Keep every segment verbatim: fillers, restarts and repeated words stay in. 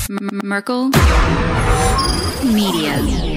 M- Merkel Media.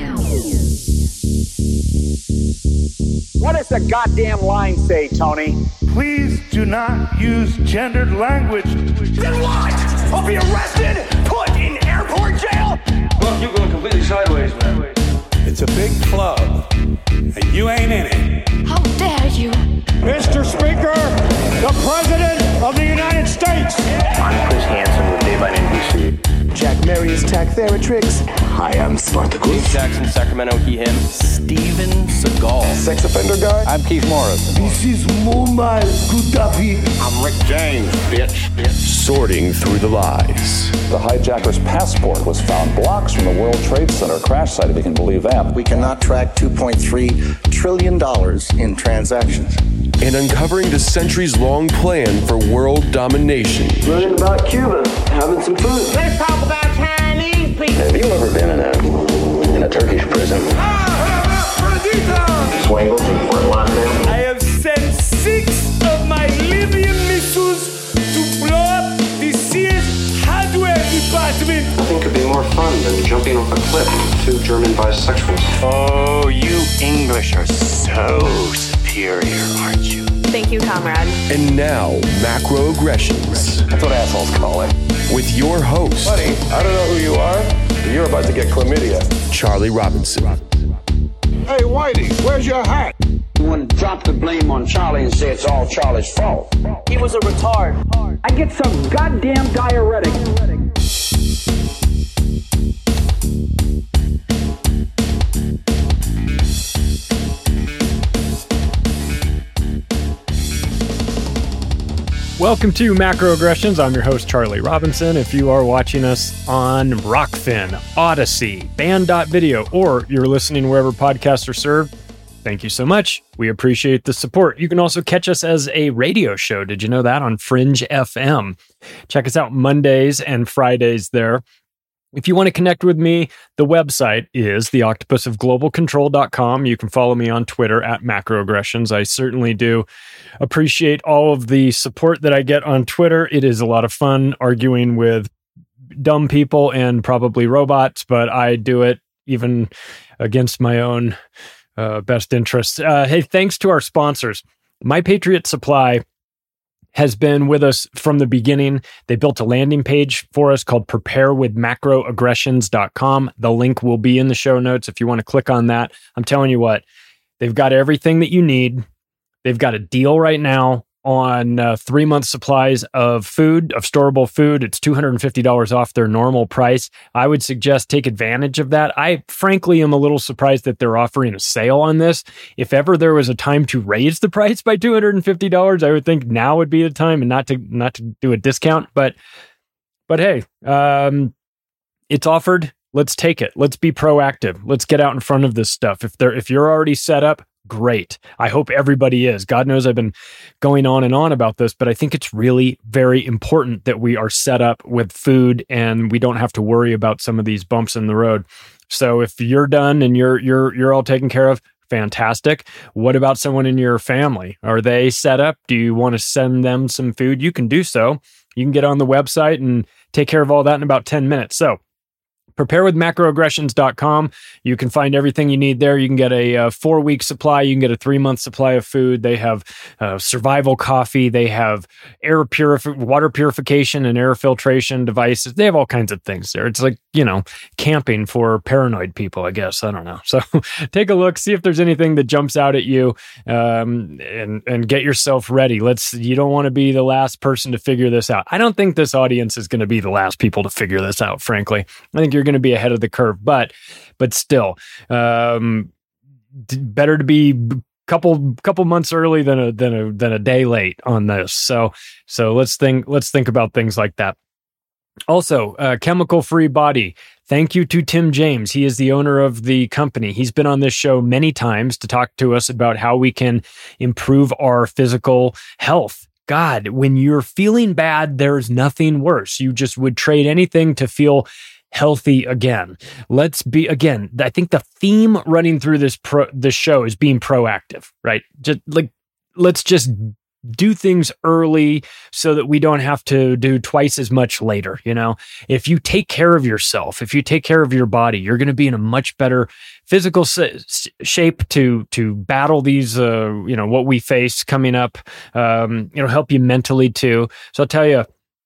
What does the goddamn line say, Tony? Please do not use gendered language. Then what? I'll be arrested, put in airport jail? Well, you're going completely sideways, man. It's a big club, and you ain't in it. How dare you? Mister Speaker, the President of the United States. I'm Chris Hansen with Daylight N B C. Jack Marius Tack Theratrix. Hi, I'm Spartacus. Dave Jackson, Sacramento, he, him. Steven Seagal. Sex offender guy. I'm Keith Morris. This is Muammar Gaddafi. I'm Rick James, bitch. bitch. Sorting through the lies. The hijacker's passport was found blocks from the World Trade Center crash site, if you can believe that. We cannot track two point three trillion dollars in transactions. And uncovering the centuries-long plan for world domination. Learning about Cuba, having some food. Let's talk about Chinese people. Have you ever been in a in a Turkish prison? Swangles in Fort Lauderdale. I have sent six of my Libyan missiles to blow up the Sears hardware department. Nothing could be more fun than jumping off a cliff with two German bisexuals. Oh, you English are so superior, aren't you? Thank you, comrade. And now, Macroaggressions. That's what assholes call it. With your host. Buddy, I don't know who you are, but you're about to get chlamydia. Charlie Robinson. Hey, Whitey, where's your hat? You want to drop the blame on Charlie and say it's all Charlie's fault. He was a retard. I get some goddamn diuretic. Welcome to Macroaggressions. I'm your host, Charlie Robinson. If you are watching us on Rockfin, Odyssey, Band.video, or you're listening wherever podcasts are served, thank you so much. We appreciate the support. You can also catch us as a radio show. Did you know that? On Fringe F M. Check us out Mondays and Fridays there. If you want to connect with me, the website is the octopus of global control dot com. You can follow me on Twitter at Macroaggressions. I certainly do appreciate all of the support that I get on Twitter. It is a lot of fun arguing with dumb people and probably robots, but I do it even against my own uh, best interests. Uh, hey, thanks to our sponsors. My Patriot Supply has been with us from the beginning. They built a landing page for us called prepare with macroaggressions dot com. The link will be in the show notes if you want to click on that. I'm telling you what, they've got everything that you need. They've got a deal right now on uh, three month supplies of food, of storable food. It's two hundred fifty dollars off their normal price. I would suggest take advantage of that. I frankly am a little surprised that they're offering a sale on this. If ever there was a time to raise the price by two hundred fifty dollars, I would think now would be the time and not to not to do a discount. But but hey, um, it's offered. Let's take it. Let's be proactive. Let's get out in front of this stuff. If they're if you're already set up, great. I hope everybody is. God knows I've been going on and on about this, but I think it's really very important that we are set up with food and we don't have to worry about some of these bumps in the road. So if you're done and you're you're you're all taken care of, fantastic. What about someone in your family? Are they set up? Do you want to send them some food? You can do so. You can get on the website and take care of all that in about ten minutes. So prepare with macroaggressions dot com. You can find everything you need there. You can get a, a four-week supply. You can get a three-month supply of food. They have uh, survival coffee. They have air purifi- water purification and air filtration devices. They have all kinds of things there. It's like, you know, camping for paranoid people, I guess. I don't know. So take a look, see if there's anything that jumps out at you, um, and, and get yourself ready. Let's. You don't want to be the last person to figure this out. I don't think this audience is going to be the last people to figure this out, frankly. I think you're going to be ahead of the curve, but but still, um, d- better to be couple couple months early than a than a than a day late on this. So so let's think let's think about things like that. Also, uh, Chemical Free Body. Thank you to Tim James. He is the owner of the company. He's been on this show many times to talk to us about how we can improve our physical health. God, when you're feeling bad, there's nothing worse. You just would trade anything to feel healthy again. Let's be, again, I think the theme running through this pro, this show is being proactive, right? Just like, let's just do things early so that we don't have to do twice as much later. You know, if you take care of yourself, if you take care of your body, you're going to be in a much better physical s- shape to to battle these, uh, you know, what we face coming up. Um, it'll help you mentally too. So I'll tell you,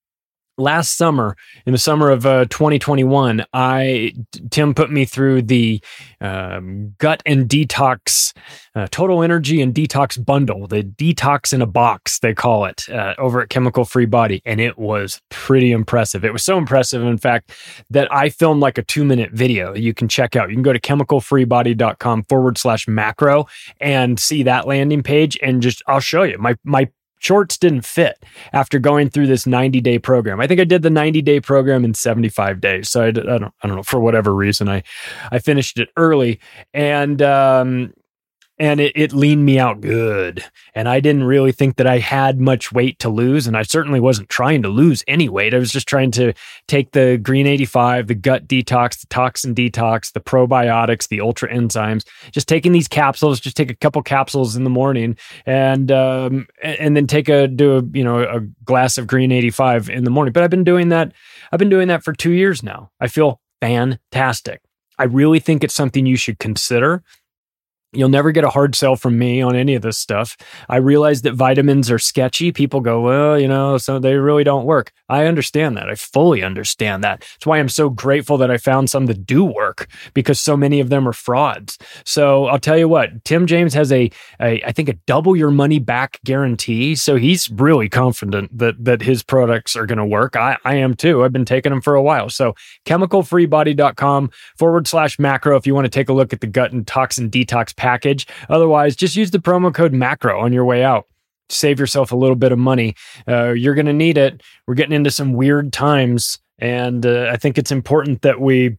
last summer, in the summer of uh, twenty twenty-one, I Tim put me through the um, gut and detox, uh, total energy and detox bundle, the detox in a box, they call it, uh, over at Chemical Free Body. And it was pretty impressive. It was so impressive, in fact, that I filmed like a two minute video you can check out. You can go to chemicalfreebody.com forward slash macro and see that landing page. And just, I'll show you my, my, shorts didn't fit after going through this ninety day program. I think I did the ninety day program in seventy-five days. So I, I don't, I don't know, for whatever reason, I, I finished it early, and, um, and it, it leaned me out good. And I didn't really think that I had much weight to lose. And I certainly wasn't trying to lose any weight. I was just trying to take the Green eighty-five, the gut detox, the toxin detox, the probiotics, the ultra enzymes, just taking these capsules, just take a couple capsules in the morning, and, um, and then take a, do a, you know, a glass of Green eighty-five in the morning. But I've been doing that. I've been doing that for two years now. I feel fantastic. I really think it's something you should consider. You'll never get a hard sell from me on any of this stuff. I realize that vitamins are sketchy. People go, well, you know, so they really don't work. I understand that. I fully understand that. That's why I'm so grateful that I found some that do work, because so many of them are frauds. So I'll tell you what, Tim James has a, a I think, a double your money back guarantee. So he's really confident that that his products are going to work. I, I am too. I've been taking them for a while. So chemicalfreebody.com forward slash macro if you want to take a look at the gut and toxin detox package. Otherwise, just use the promo code macro on your way out. Save yourself a little bit of money. Uh, you're going to need it. We're getting into some weird times, and uh, I think it's important that we,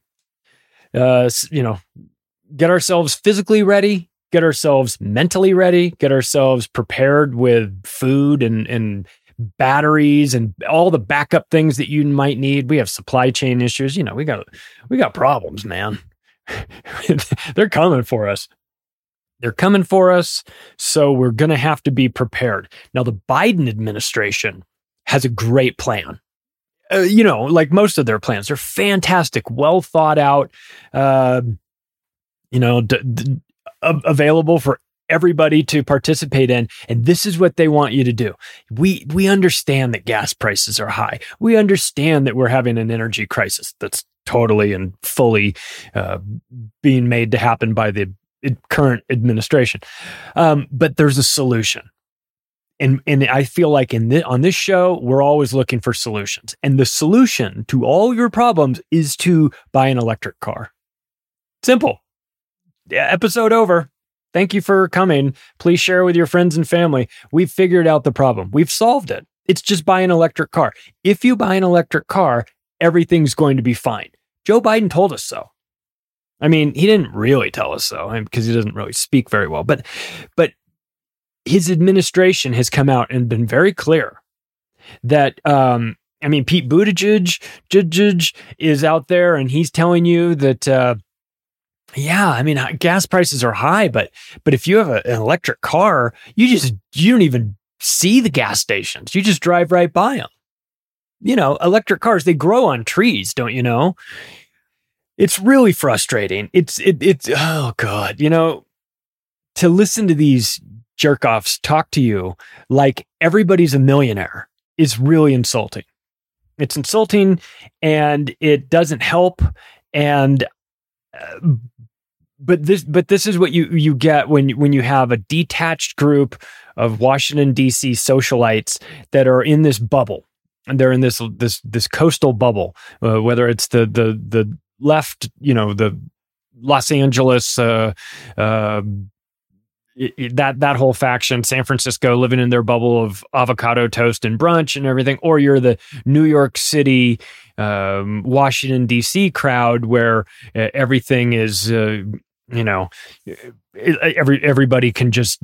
uh, you know, get ourselves physically ready, get ourselves mentally ready, get ourselves prepared with food and and batteries and all the backup things that you might need. We have supply chain issues. You know, we got we got problems, man. They're coming for us. They're coming for us, so we're going to have to be prepared. Now, the Biden administration has a great plan. Uh, you know, like most of their plans, they're fantastic, well thought out, uh, you know, d- d- available for everybody to participate in. And this is what they want you to do. We we understand that gas prices are high. We understand that we're having an energy crisis that's totally and fully uh, being made to happen by the current administration. Um, but there's a solution. And and I feel like in this, on this show, we're always looking for solutions. And the solution to all your problems is to buy an electric car. Simple. Yeah, episode over. Thank you for coming. Please share with your friends and family. We've figured out the problem. We've solved it. It's just buy an electric car. If you buy an electric car, everything's going to be fine. Joe Biden told us so. I mean, he didn't really tell us so, because he doesn't really speak very well, but but his administration has come out and been very clear that, um, I mean, Pete Buttigieg Buttigieg is out there and he's telling you that, uh, yeah, I mean, gas prices are high, but but if you have a, an electric car, you just, you don't even see the gas stations. You just drive right by them. You know, electric cars, they grow on trees, don't you know? It's really frustrating. It's, it, it's, oh God, you know, to listen to these jerk offs talk to you like everybody's a millionaire is really insulting. It's insulting and it doesn't help. And, uh, but this, but this is what you, you get when, when you have a detached group of Washington, D C socialites that are in this bubble, and they're in this, this, this coastal bubble, uh, whether it's the, the, the, left, you know, the Los Angeles, uh, uh, it, it, that that whole faction, San Francisco, living in their bubble of avocado toast and brunch and everything, or you're the New York City, um, Washington, D C crowd where uh, everything is, uh, you know, every everybody can just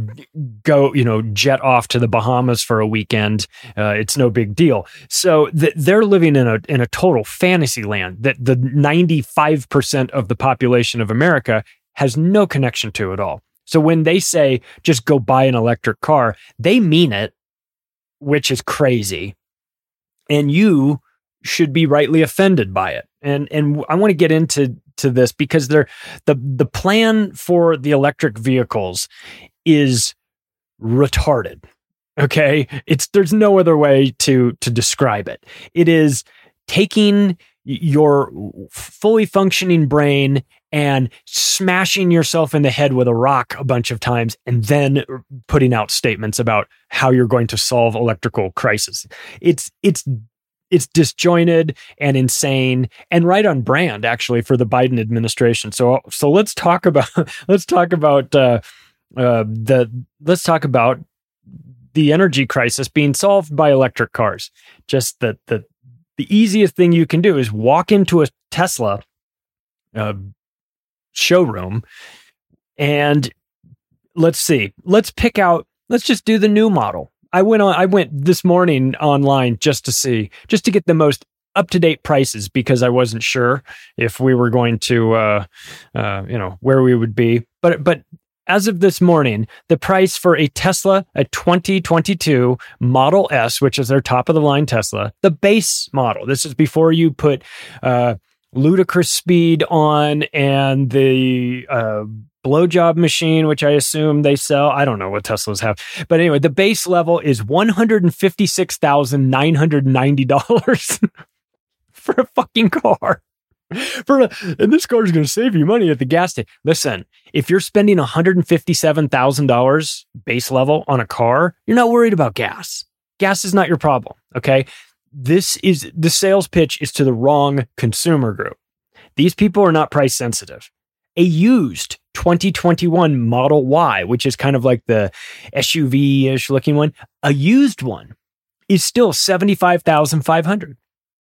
go, you know, jet off to the Bahamas for a weekend. Uh, it's no big deal. So th- they're living in a in a total fantasy land that the ninety-five percent of the population of America has no connection to at all. So when they say just go buy an electric car, they mean it, which is crazy. And you should be rightly offended by it. And and I want to get into to this because they're, the the plan for the electric vehicles is retarded. Okay? It's there's no other way to to describe it. It is taking your fully functioning brain and smashing yourself in the head with a rock a bunch of times and then putting out statements about how you're going to solve electrical crisis. It's it's it's disjointed and insane and right on brand actually for the Biden administration. So so let's talk about let's talk about uh, uh, the let's talk about the energy crisis being solved by electric cars. Just the the the easiest thing you can do is walk into a Tesla uh, showroom and let's see, let's pick out, let's just do the new model. I went on, I went this morning online just to see, just to get the most up-to-date prices because I wasn't sure if we were going to, uh, uh, you know, where we would be. But, but as of this morning, the price for a Tesla, a twenty twenty-two Model S, which is their top of the line Tesla, the base model. This is before you put, uh, ludicrous speed on and the uh, blowjob machine, which I assume they sell. I don't know what Teslas have. But anyway, the base level is one hundred fifty-six thousand nine hundred ninety dollars for a fucking car. For a, and this car is going to save you money at the gas station. Listen, if you're spending one hundred fifty-seven thousand dollars base level on a car, you're not worried about gas. Gas is not your problem, okay? This is the sales pitch is to the wrong consumer group. These people are not price sensitive. A used twenty twenty-one Model Y, which is kind of like the S U V-ish looking one, a used one is still seventy-five thousand five hundred dollars.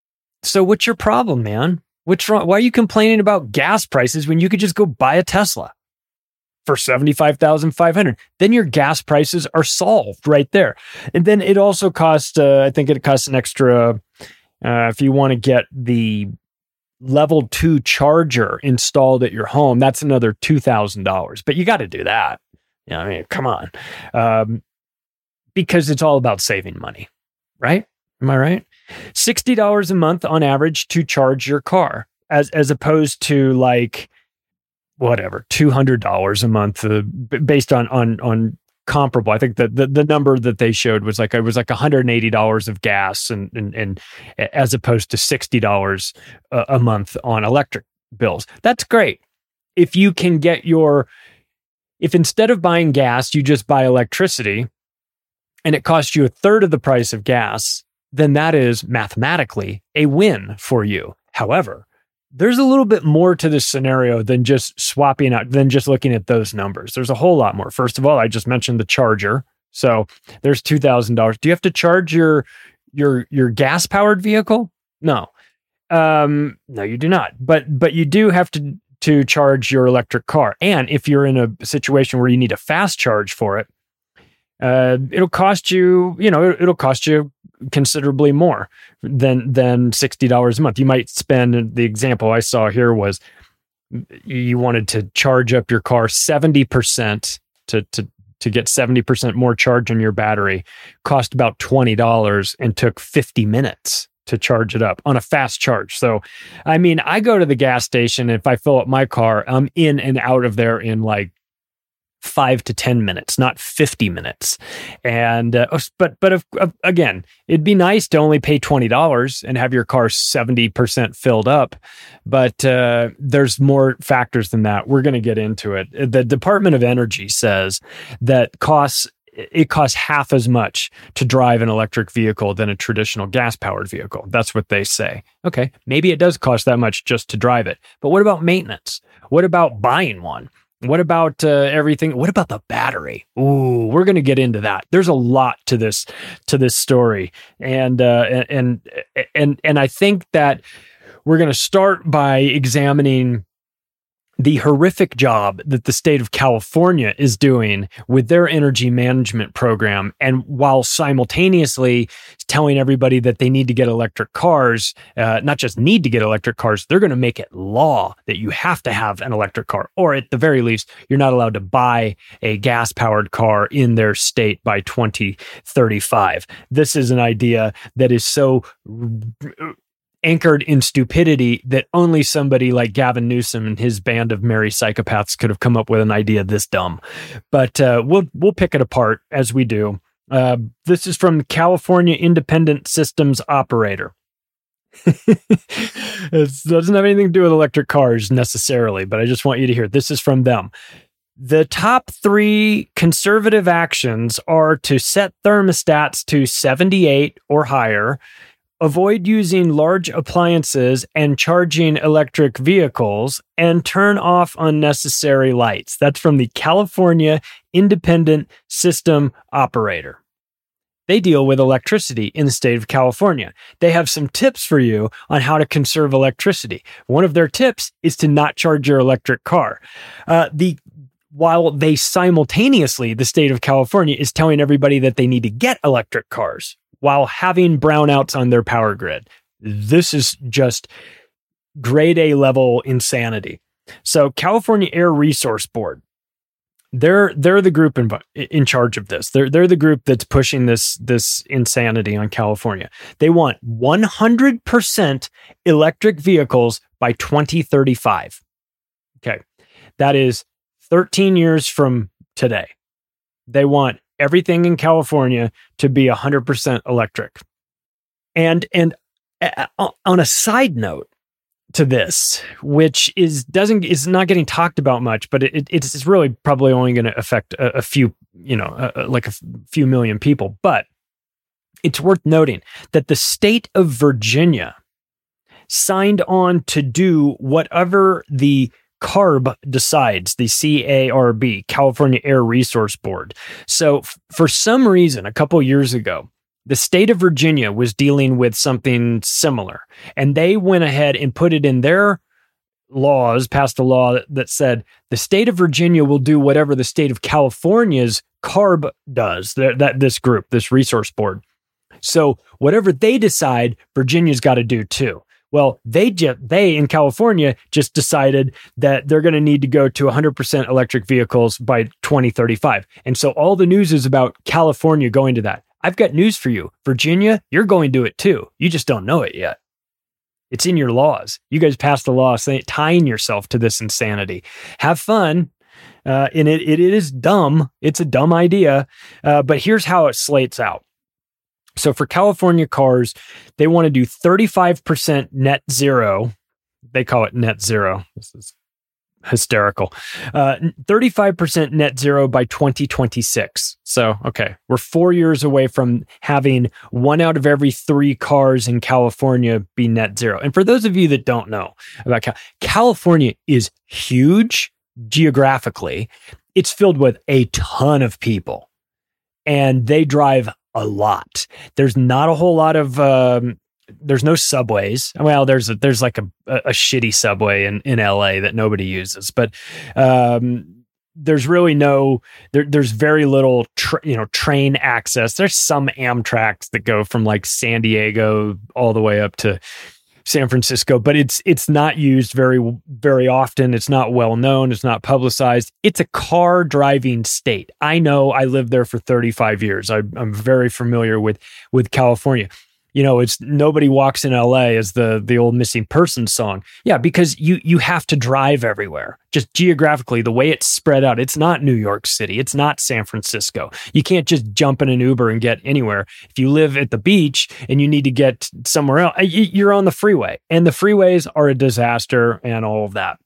So what's your problem, man? What's wrong? Why are you complaining about gas prices when you could just go buy a Tesla for seventy-five thousand five hundred dollars? Then your gas prices are solved right there. And then it also costs, uh, I think it costs an extra, uh, if you want to get the level two charger installed at your home, that's another two thousand dollars. But you got to do that. You know, I mean, come on. Um, because it's all about saving money, right? Am I right? sixty dollars a month on average to charge your car, as as opposed to like, whatever, two hundred dollars a month uh, based on, on, on comparable. I think that the, the number that they showed was like, it was like one hundred eighty dollars of gas and, and, and as opposed to sixty dollars a, a month on electric bills. That's great. If you can get your, if instead of buying gas, you just buy electricity and it costs you a third of the price of gas, then that is mathematically a win for you. However, there's a little bit more to this scenario than just swapping out, than just looking at those numbers. There's a whole lot more. First of all, I just mentioned the charger. So there's two thousand dollars. Do you have to charge your, your, your gas powered vehicle? No. Um, no, you do not. But, but you do have to, to charge your electric car. And if you're in a situation where you need a fast charge for it, uh, it'll cost you, you know, it'll cost you considerably more than than sixty dollars a month. You might spend, the example I saw here was you wanted to charge up your car seventy percent to to to get seventy percent more charge on your battery, cost about twenty dollars and took fifty minutes to charge it up on a fast charge. So, I mean, I go to the gas station, and if I fill up my car, I'm in and out of there in like five to ten minutes, not fifty minutes. And, uh, but, but if, uh, again, it'd be nice to only pay twenty dollars and have your car seventy percent filled up. But, uh, there's more factors than that. We're going to get into it. The Department of Energy says that costs, it costs half as much to drive an electric vehicle than a traditional gas powered vehicle. That's what they say. Okay. Maybe it does cost that much just to drive it, but what about maintenance? What about buying one? What about uh, everything? What about the battery? Ooh, we're going to get into that. There's a lot to this to this story, and uh, and and and I think that we're going to start by examining the horrific job that the state of California is doing with their energy management program. And while simultaneously telling everybody that they need to get electric cars, uh, not just need to get electric cars, they're going to make it law that you have to have an electric car, or at the very least, you're not allowed to buy a gas-powered car in their state by twenty thirty-five. This is an idea that is so anchored in stupidity that only somebody like Gavin Newsom and his band of merry psychopaths could have come up with an idea this dumb. But uh, we'll we'll pick it apart as we do. Uh, this is from California Independent Systems Operator. It doesn't have anything to do with electric cars necessarily, but I just want you to hear it. This is from them. The top three conservative actions are to set thermostats to seventy-eight or higher, avoid using large appliances and charging electric vehicles, and turn off unnecessary lights. That's from the California Independent System Operator. They deal with electricity in the state of California. They have some tips for you on how to conserve electricity. One of their tips is to not charge your electric car. Uh, the While they simultaneously, the state of California is telling everybody that they need to get electric cars while having brownouts on their power grid. This is just grade A level insanity. So California Air Resource Board, they're they're the group in, in charge of this. They're they're the group that's pushing this this insanity on California. They want one hundred percent electric vehicles by twenty thirty-five. Okay. That is thirteen years from today. They want everything in California to be one hundred percent electric. And and uh, on a side note to this, which is doesn't is not getting talked about much, but it, it's really probably only going to affect a, a few, you know, uh, like a f- few million people. But it's worth noting that the state of Virginia signed on to do whatever the C A R B decides, the C A R B, California Air Resource Board. So f- for some reason, a couple years ago, the state of Virginia was dealing with something similar, and they went ahead and put it in their laws, passed a law that, that said the state of Virginia will do whatever the state of California's C A R B does, that, that this group, this resource board. So whatever they decide, Virginia's got to do too. Well, they just, they in California just decided that they're going to need to go to one hundred percent electric vehicles by twenty thirty-five. And so all the news is about California going to that. I've got news for you. Virginia, you're going to it too. You just don't know it yet. It's in your laws. You guys passed a law saying, tying yourself to this insanity. Have fun. Uh, and it, it is dumb. It's a dumb idea. Uh, but here's how it slates out. So for California cars, they want to do thirty-five percent net zero. They call it net zero. This is hysterical. Uh, thirty-five percent net zero by twenty twenty-six. So, okay, we're four years away from having one out of every three cars in California be net zero. And for those of you that don't know about Cal- California is huge geographically. It's filled with a ton of people, and they drive a lot. There's not a whole lot of, um, there's no subways. Well, there's a, there's like a, a shitty subway in, in L A that nobody uses, but um, there's really no, there, there's very little, tra- you know, train access. There's some Amtraks that go from like San Diego all the way up to San Francisco, but it's it's not used very very often. It's not well known. It's not publicized. It's a car driving state. I know. I lived there for thirty-five years. I, I'm very familiar with with California. You know, it's nobody walks in L A as the the old Missing Persons song. Yeah, because you you have to drive everywhere. Just geographically, the way it's spread out. It's not New York City. It's not San Francisco. You can't just jump in an Uber and get anywhere. If you live at the beach and you need to get somewhere else, you're on the freeway. And the freeways are a disaster and all of that.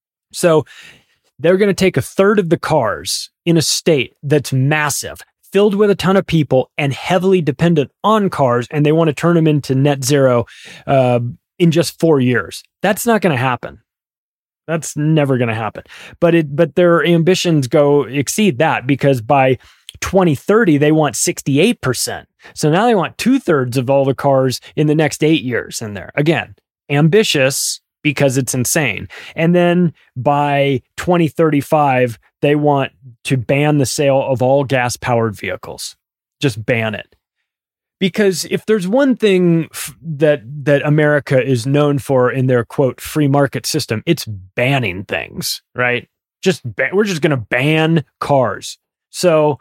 So they're going to take a third of the cars in a state that's massive, filled with a ton of people and heavily dependent on cars, and they want to turn them into net zero uh, in just four years. That's not going to happen. That's never going to happen. But it, but their ambitions go exceed that, because by twenty thirty, they want sixty-eight percent. So now they want two thirds of all the cars in the next eight years in there. Again, ambitious, because it's insane. And then by twenty thirty-five, they want to ban the sale of all gas-powered vehicles. Just ban it. Because if there's one thing f- that that America is known for in their, quote, free market system, it's banning things, right? Just ba- we're just going to ban cars. So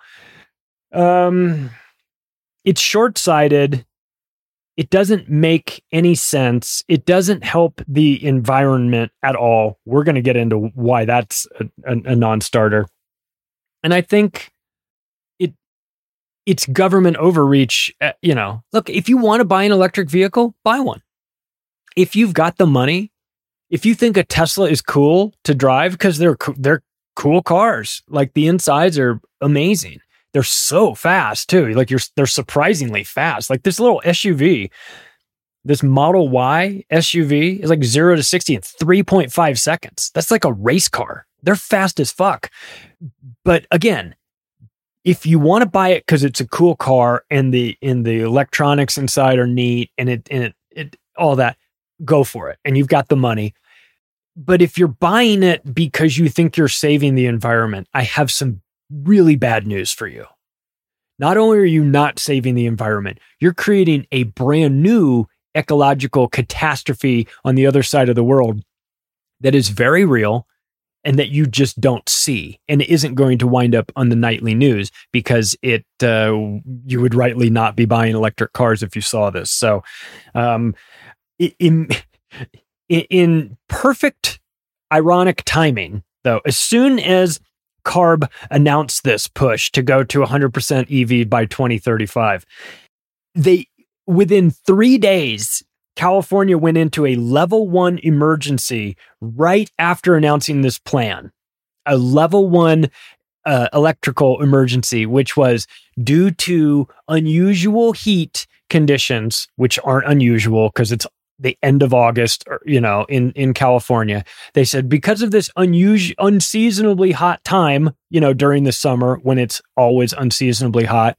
um, it's short-sighted. It doesn't make any sense. It doesn't help the environment at all. We're going to get into why that's a, a, a non-starter. And I think it it's government overreach. Uh, you know, look, if you want to buy an electric vehicle, buy one. If you've got the money, if you think a Tesla is cool to drive because they're they're cool cars, like the insides are amazing. They're so fast too. Like you're, they're surprisingly fast. Like this little S U V, this Model Y S U V is like zero to sixty in three point five seconds. That's like a race car. They're fast as fuck. But again, if you want to buy it because it's a cool car and the and the electronics inside are neat and it and it, it all that, go for it. And you've got the money. But if you're buying it because you think you're saving the environment, I have some really bad news for you. Not only are you not saving the environment, you're creating a brand new ecological catastrophe on the other side of the world that is very real and that you just don't see and isn't going to wind up on the nightly news because it uh, you would rightly not be buying electric cars if you saw this. So um, in, in perfect ironic timing, though, as soon as CARB announced this push to go to one hundred percent E V by twenty thirty-five. They, within three days, California went into a level one emergency right after announcing this plan. A level one uh, electrical emergency, which was due to unusual heat conditions, which aren't unusual because it's the end of August, or, you know, in, in California. They said, because of this unusual, unseasonably hot time, you know, during the summer when it's always unseasonably hot,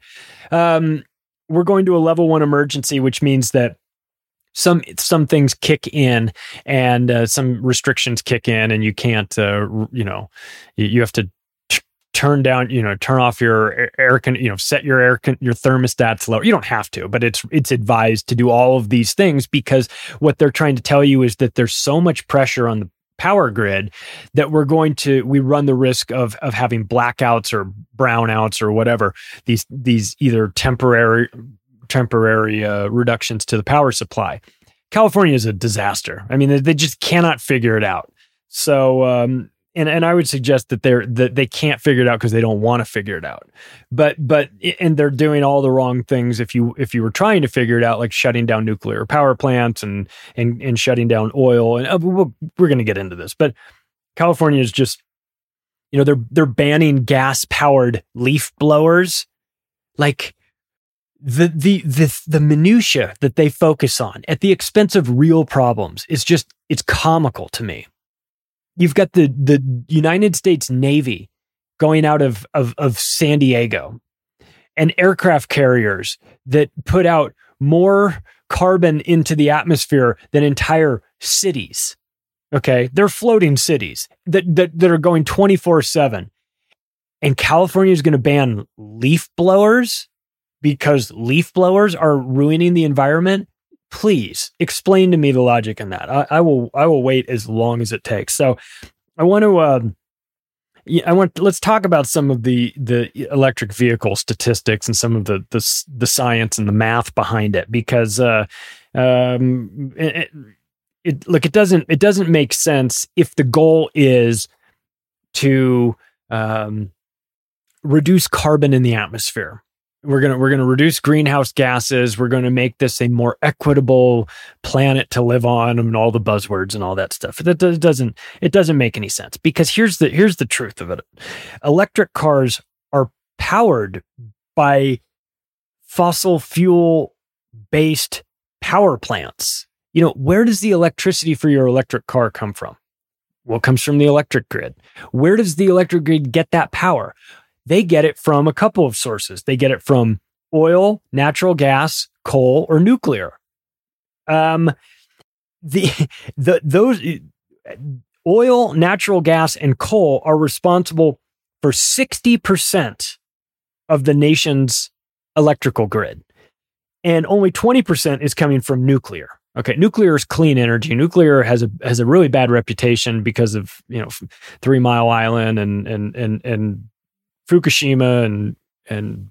um, we're going to a level one emergency, which means that some, some things kick in and uh, some restrictions kick in and you can't, uh, you know, you, you have to turn down, you know, turn off your air, con, you know, set your air, con, your thermostats low. You don't have to, but it's, it's advised to do all of these things because what they're trying to tell you is that there's so much pressure on the power grid that we're going to, we run the risk of, of having blackouts or brownouts or whatever, these, these either temporary, temporary uh, reductions to the power supply. California is a disaster. I mean, they, they just cannot figure it out. So, um, And and I would suggest that they're that they can't figure it out because they don't want to figure it out. But but and they're doing all the wrong things if you if you were trying to figure it out, like shutting down nuclear power plants and and and shutting down oil. And uh, we'll, we're going to get into this. But California is just, you know, they're they're banning gas powered leaf blowers. Like the the the the minutia that they focus on at the expense of real problems is just, it's comical to me. You've got the, the United States Navy going out of, of, of San Diego and aircraft carriers that put out more carbon into the atmosphere than entire cities. Okay. They're floating cities that, that, that are going twenty-four seven. And California is going to ban leaf blowers because leaf blowers are ruining the environment. Please explain to me the logic in that. I, I will. I will wait as long as it takes. So, I want to. Um, I want. Let's talk about some of the the electric vehicle statistics and some of the the, the science and the math behind it, because uh, um, it, it look it doesn't it doesn't make sense if the goal is to um, reduce carbon in the atmosphere. We're going to, we're going to reduce greenhouse gases. We're going to make this a more equitable planet to live on, and all the buzzwords and all that stuff. That doesn't, it doesn't make any sense, because here's the, here's the truth of it. Electric cars are powered by fossil fuel based power plants. You know, where does the electricity for your electric car come from? Well, it comes from the electric grid. Where does the electric grid get that power? They get it from a couple of sources. They get it from oil, natural gas, coal, or nuclear. Um, the the those oil, natural gas, and coal are responsible for sixty percent of the nation's electrical grid, and only twenty percent is coming from nuclear. Okay, nuclear is clean energy. Nuclear has a has a really bad reputation because of, you know, Three Mile Island and and and and Fukushima and and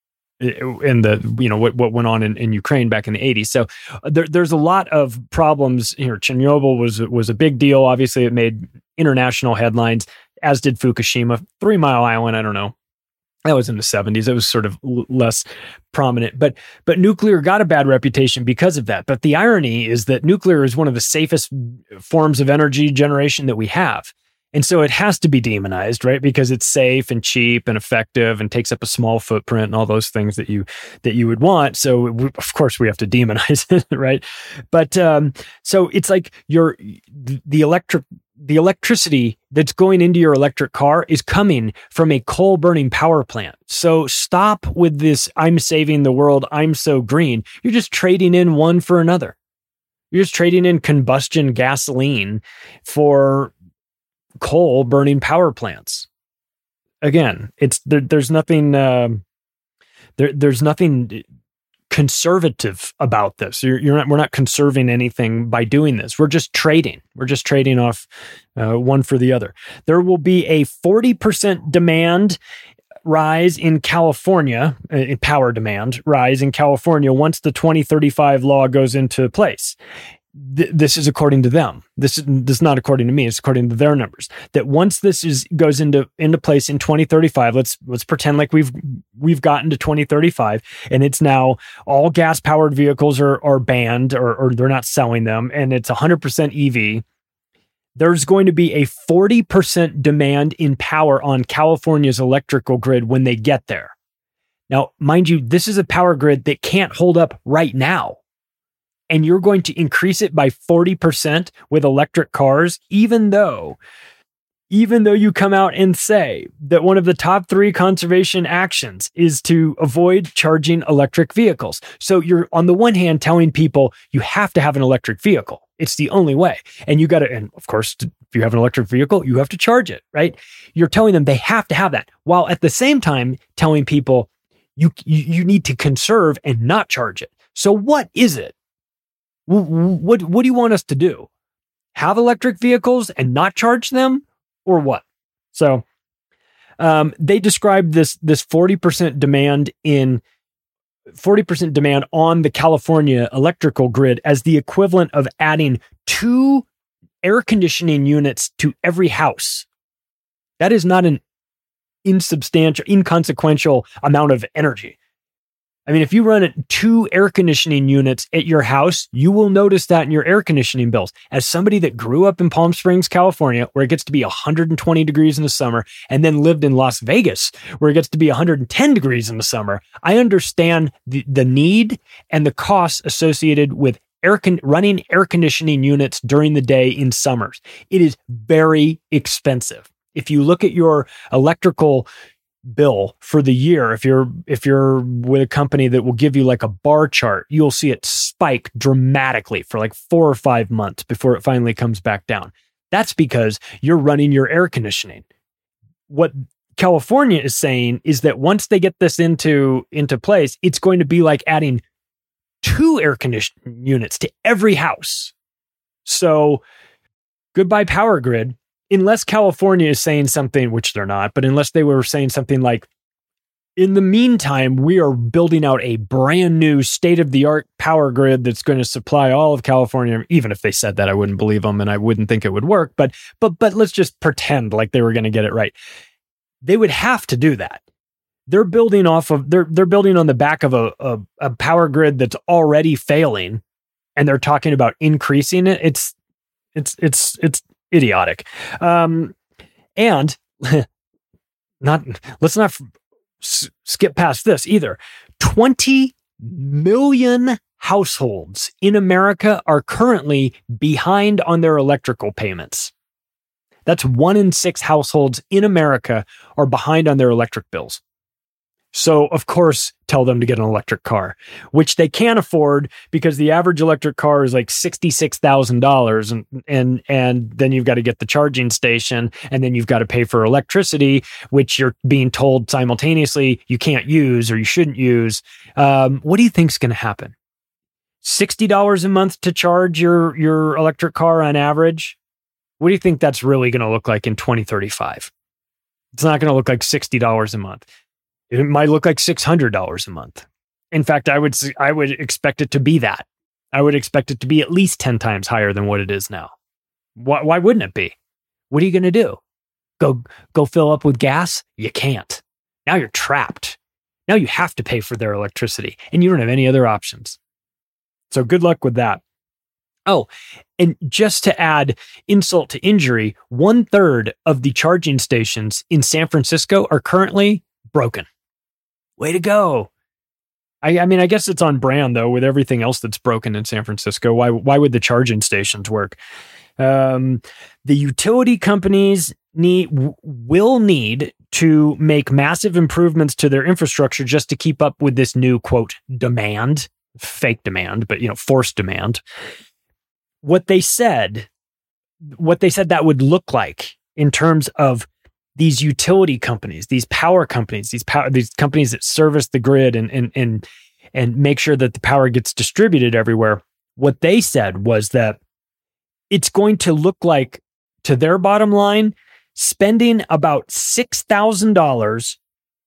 and the, you know, what what went on in, in Ukraine back in the eighties. So there, there's a lot of problems here. Chernobyl was was a big deal. Obviously, it made international headlines, as did Fukushima. Three Mile Island, I don't know. That was in the seventies. It was sort of l- less prominent, but but nuclear got a bad reputation because of that. But the irony is that nuclear is one of the safest forms of energy generation that we have. And so it has to be demonized, right? Because it's safe and cheap and effective and takes up a small footprint and all those things that you that you would want. So we, of course we have to demonize it, right? But um, so it's like your the electric the electricity that's going into your electric car is coming from a coal burning power plant. So stop with this, I'm saving the world, I'm so green. You're just trading in one for another. You're just trading in combustion gasoline for coal burning power plants. Again, it's there, there's nothing uh, there, there's nothing conservative about this. You're, you're not, we're not conserving anything by doing this. We're just trading. We're just trading off uh, one for the other. There will be a forty percent demand rise in California, uh, power demand rise in California once the twenty thirty-five law goes into place. Th- this is according to them. This is, this is not according to me. It's according to their numbers. That once this is goes into into place in twenty thirty-five, let's let's pretend like we've we've gotten to twenty thirty-five, and it's now all gas powered vehicles are are banned or or they're not selling them, and it's one hundred percent E V. There's going to be a forty percent demand in power on California's electrical grid when they get there. Now, mind you, this is a power grid that can't hold up right now. And you're going to increase it by forty percent with electric cars, even though, even though you come out and say that one of the top three conservation actions is to avoid charging electric vehicles. So you're on the one hand telling people you have to have an electric vehicle. It's the only way. And you got to, and of course, if you have an electric vehicle, you have to charge it, right? You're telling them they have to have that, while at the same time telling people you, you, you need to conserve and not charge it. So what is it? What what do you want us to do? Have electric vehicles and not charge them, or what? So um, they described this this forty percent demand in forty percent demand on the California electrical grid as the equivalent of adding two air conditioning units to every house. That is not an insubstantial, inconsequential amount of energy. I mean, if you run two air conditioning units at your house, you will notice that in your air conditioning bills. As somebody that grew up in Palm Springs, California, where it gets to be one hundred twenty degrees in the summer, and then lived in Las Vegas, where it gets to be one hundred ten degrees in the summer, I understand the, the need and the costs associated with air con- running air conditioning units during the day in summers. It is very expensive. If you look at your electrical bill for the year, if you're if you're with a company that will give you like a bar chart, you'll see it spike dramatically for like four or five months before it finally comes back down. That's because you're running your air conditioning. What California is saying is that once they get this into into place, it's going to be like adding two air conditioning units to every house. So goodbye power grid. Unless California is saying something, which they're not, but unless they were saying something like, in the meantime, we are building out a brand new state-of-the-art power grid that's going to supply all of California. Even if they said that, I wouldn't believe them and I wouldn't think it would work. But but but let's just pretend like they were going to get it right. They would have to do that. They're building off of they're they're building on the back of a, a, a power grid that's already failing, and they're talking about increasing it. It's it's it's it's idiotic. Um, and not, let's not f- s- skip past this either. twenty million households in America are currently behind on their electrical payments. That's one in six households in America are behind on their electric bills. So, of course, tell them to get an electric car, which they can't afford because the average electric car is like sixty-six thousand dollars. And, and, and then you've got to get the charging station, and then you've got to pay for electricity, which you're being told simultaneously you can't use or you shouldn't use. Um, what do you think's going to happen? sixty dollars a month to charge your, your electric car on average? What do you think that's really going to look like in twenty thirty-five? It's not going to look like sixty dollars a month. It might look like six hundred dollars a month. In fact, I would I would expect it to be that. I would expect it to be at least ten times higher than what it is now. Why, why wouldn't it be? What are you going to do? Go go fill up with gas? You can't. Now you're trapped. Now you have to pay for their electricity, and you don't have any other options. So good luck with that. Oh, and just to add insult to injury, one third of the charging stations in San Francisco are currently broken. Way to go. I, I mean, I guess it's on brand, though, with everything else that's broken in San Francisco. Why, why would the charging stations work? Um, the utility companies need will need to make massive improvements to their infrastructure just to keep up with this new, quote, demand, fake demand, but, you know, forced demand. What they said, what they said that would look like in terms of these utility companies, these power companies, these power, these companies that service the grid and and and and make sure that the power gets distributed everywhere. What they said was that it's going to look like, to their bottom line, spending about six thousand dollars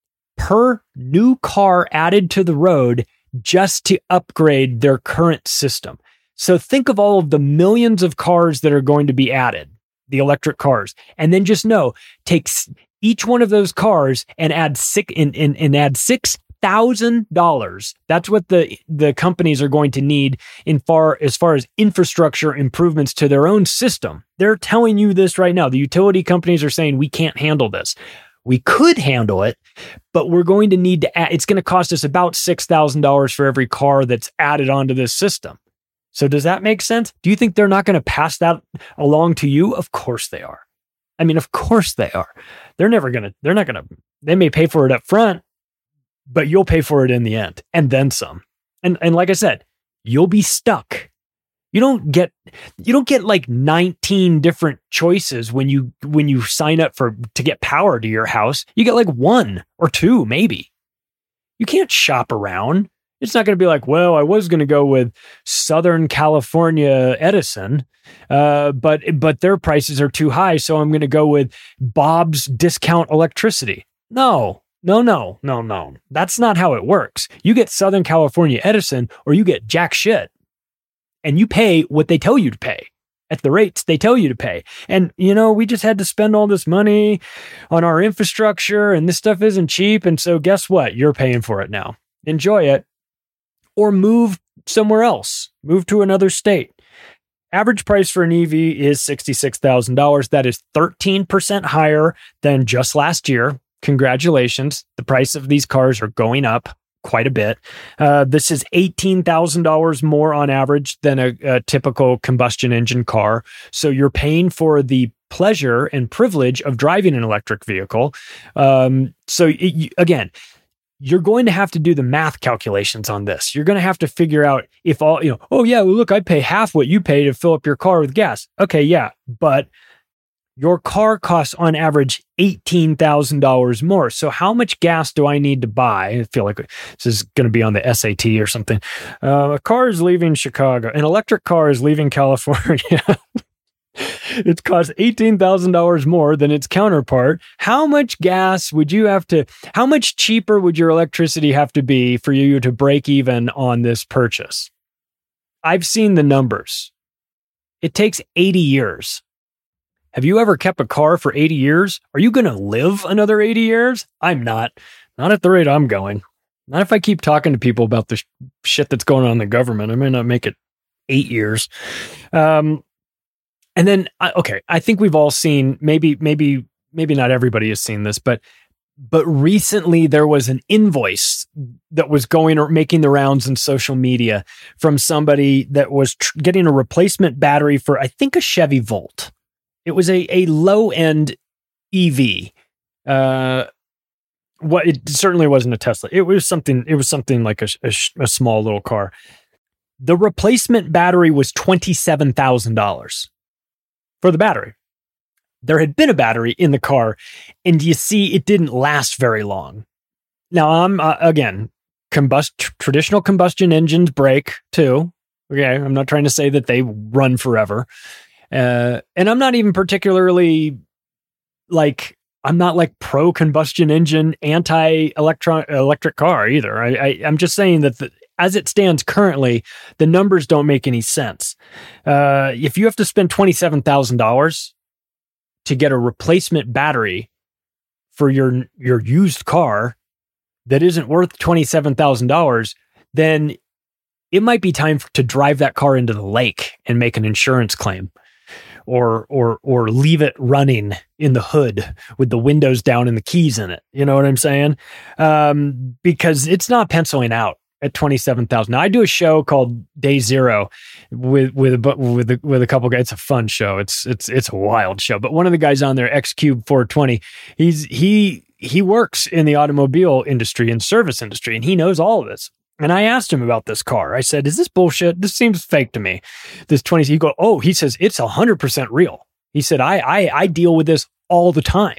per new car added to the road just to upgrade their current system. So think of all of the millions of cars that are going to be added, the electric cars, and then just know, take each one of those cars and add six and, and, and add six thousand dollars. That's what the the companies are going to need in far as far as infrastructure improvements to their own system. They're telling you this right now. The utility companies are saying we can't handle this. We could handle it, but we're going to need to add, it's going to cost us about six thousand dollars for every car that's added onto this system. So does that make sense? Do you think they're not going to pass that along to you? Of course they are. I mean, of course they are. They're never going to, they're not going to, they may pay for it up front, but you'll pay for it in the end and then some. And and like I said, you'll be stuck. You don't get, you don't get like nineteen different choices when you, when you sign up for, to get power to your house. You get like one or two, maybe. You can't shop around. It's not going to be like, well, I was going to go with Southern California Edison, uh, but but their prices are too high, so I'm going to go with Bob's Discount Electricity. No, no, no, no, no. That's not how it works. You get Southern California Edison, or you get jack shit, and you pay what they tell you to pay at the rates they tell you to pay. And, you know, we just had to spend all this money on our infrastructure, and this stuff isn't cheap, and so guess what? You're paying for it now. Enjoy it. Or move somewhere else, move to another state. Average price for an E V is sixty-six thousand dollars. That is thirteen percent higher than just last year. Congratulations. The price of these cars are going up quite a bit. Uh, this is eighteen thousand dollars more on average than a, a typical combustion engine car. So you're paying for the pleasure and privilege of driving an electric vehicle. Um, so it, again, you're going to have to do the math calculations on this. You're going to have to figure out if all, you know, oh yeah, well, look, I pay half what you pay to fill up your car with gas. Okay, yeah, but your car costs on average eighteen thousand dollars more. So how much gas do I need to buy? I feel like this is going to be on the S A T or something. Uh, a car is leaving Chicago. An electric car is leaving California. It costs eighteen thousand dollars more than its counterpart. How much gas would you have to, how much cheaper would your electricity have to be for you to break even on this purchase? I've seen the numbers. It takes eighty years. Have you ever kept a car for eighty years? Are you going to live another eighty years? I'm not. Not at the rate I'm going. Not if I keep talking to people about the sh- shit that's going on in the government. I may not make it eight years. Um, And then, okay, I think we've all seen, maybe, maybe, maybe not everybody has seen this, but, but recently there was an invoice that was going or making the rounds in social media from somebody that was tr- getting a replacement battery for, I think, a Chevy Volt. It was a, a low end E V, uh, what it certainly wasn't a Tesla. It was something. It was something like a, a, a small little car. The replacement battery was twenty-seven thousand dollars for the battery. There had been a battery in the car, and you see, it didn't last very long. Now, I'm uh, again, combust traditional combustion engines break too. Okay, I'm not trying to say that they run forever, uh, and I'm not even particularly like I'm not like pro combustion engine, anti electron electric car either. I, I I'm just saying that the, as it stands currently, the numbers don't make any sense. Uh, if you have to spend twenty-seven thousand dollars to get a replacement battery for your your used car that isn't worth twenty-seven thousand dollars, then it might be time to drive that car into the lake and make an insurance claim, or or or leave it running in the hood with the windows down and the keys in it. You know what I'm saying? Um, because it's not penciling out at twenty-seven thousand. Now, I do a show called Day Zero with with a, with a, with a couple guys. It's a fun show. It's it's it's a wild show. But one of the guys on there, X Cube four twenty, he's he he works in the automobile industry and service industry, and he knows all of this. And I asked him about this car. I said, "Is this bullshit? This seems fake to me." This twenty. He go, "Oh," he says, "It's a hundred percent real." He said, "I I I deal with this all the time."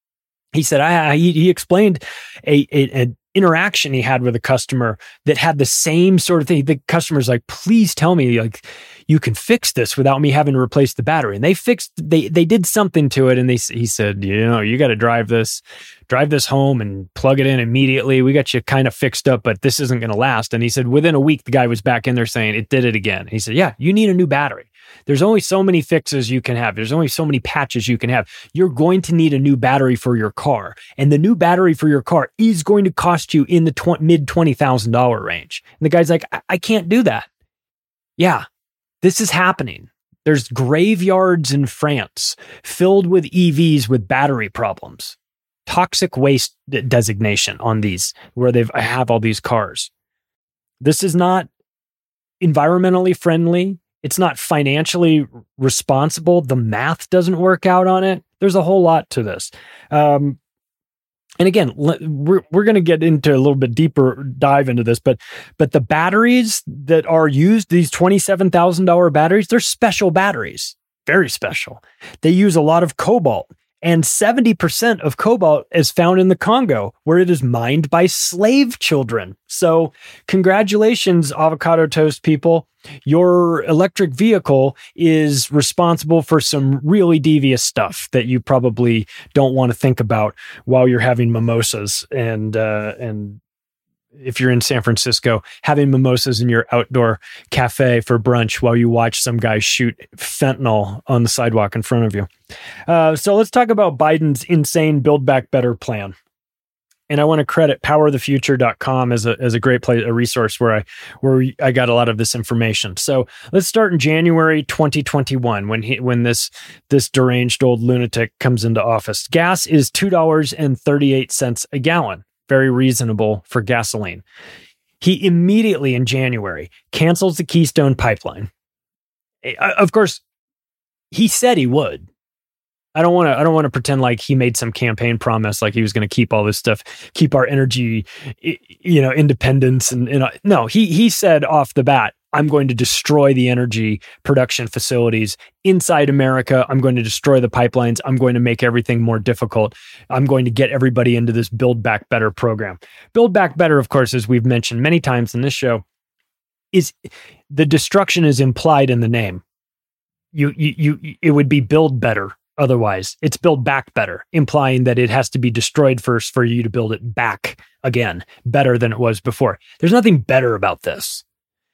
He said, "I." I he, he explained a a. a interaction he had with a customer that had the same sort of thing. The customer's like, "Please tell me, like, you can fix this without me having to replace the battery." And they fixed, they they did something to it. And they he said, "You know, you got to drive this, drive this home and plug it in immediately. We got you kind of fixed up, but this isn't going to last." And he said, within a week, the guy was back in there saying it did it again. He said, "Yeah, you need a new battery. There's only so many fixes you can have. There's only so many patches you can have. You're going to need a new battery for your car. And the new battery for your car is going to cost you in the tw- mid twenty thousand dollars range." And the guy's like, I-, I can't do that. Yeah, this is happening. There's graveyards in France filled with E Vs with battery problems. Toxic waste d- designation on these, where they've I have all these cars. This is not environmentally friendly. It's not financially responsible. The math doesn't work out on it. There's a whole lot to this. Um, and again, we're we're going to get into a little bit deeper dive into this, but but the batteries that are used, these twenty-seven thousand dollars batteries, they're special batteries, very special. They use a lot of cobalt, and seventy percent of cobalt is found in the Congo, where it is mined by slave children. So congratulations, avocado toast people. Your electric vehicle is responsible for some really devious stuff that you probably don't want to think about while you're having mimosas. And, uh, and if you're in San Francisco, having mimosas in your outdoor cafe for brunch while you watch some guy shoot fentanyl on the sidewalk in front of you. Uh, so let's talk about Biden's insane Build Back Better plan. And I want to credit power the future dot com as a as a great place, a resource where I where I got a lot of this information. So let's start in January twenty twenty-one when he when this this deranged old lunatic comes into office. Gas is two dollars and thirty-eight cents a gallon. Very reasonable for gasoline. He immediately in January cancels the Keystone Pipeline. Of course, he said he would. I don't want to. I don't want to pretend like he made some campaign promise, like he was going to keep all this stuff, keep our energy, you know, independence, and, and no, he he said off the bat, "I'm going to destroy the energy production facilities inside America. I'm going to destroy the pipelines. I'm going to make everything more difficult. I'm going to get everybody into this Build Back Better program." Build Back Better, of course, as we've mentioned many times in this show, is the destruction is implied in the name. You you you. It would be build better. Otherwise, it's build back better, implying that it has to be destroyed first for you to build it back again, better than it was before. There's nothing better about this.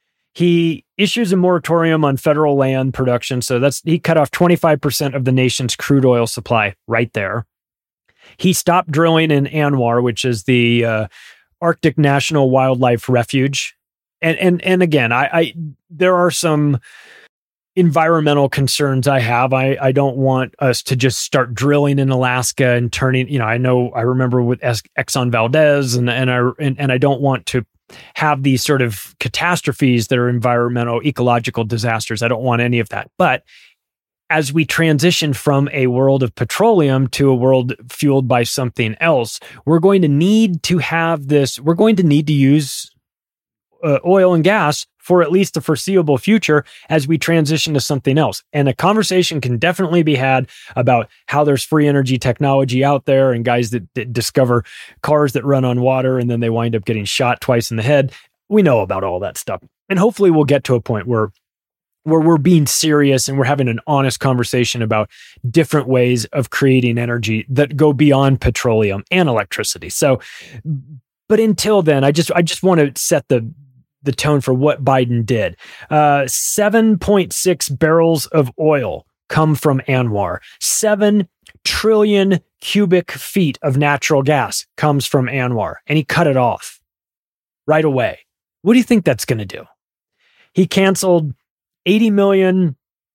He issues a moratorium on federal land production. So that's he cut off twenty-five percent of the nation's crude oil supply right there. He stopped drilling in ANWR, which is the uh, Arctic National Wildlife Refuge. And and and again, I, I there are some environmental concerns I have. I, I don't want us to just start drilling in Alaska and turning, you know, I know, I remember with Exxon Valdez and, and I, and, and I don't want to have these sort of catastrophes that are environmental, ecological disasters. I don't want any of that. But as we transition from a world of petroleum to a world fueled by something else, we're going to need to have this, we're going to need to use uh, oil and gas for at least the foreseeable future as we transition to something else. And a conversation can definitely be had about how there's free energy technology out there and guys that, that discover cars that run on water and then they wind up getting shot twice in the head. We know about all that stuff. And hopefully we'll get to a point where where we're being serious and we're having an honest conversation about different ways of creating energy that go beyond petroleum and electricity. So, but until then, I just I just want to set the the tone for what Biden did. Uh, seven point six barrels of oil come from ANWR. Seven trillion cubic feet of natural gas comes from ANWR, and he cut it off right away. What do you think that's going to do? He canceled eighty million,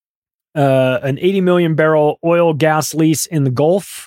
uh, an eighty million barrel oil gas lease in the Gulf.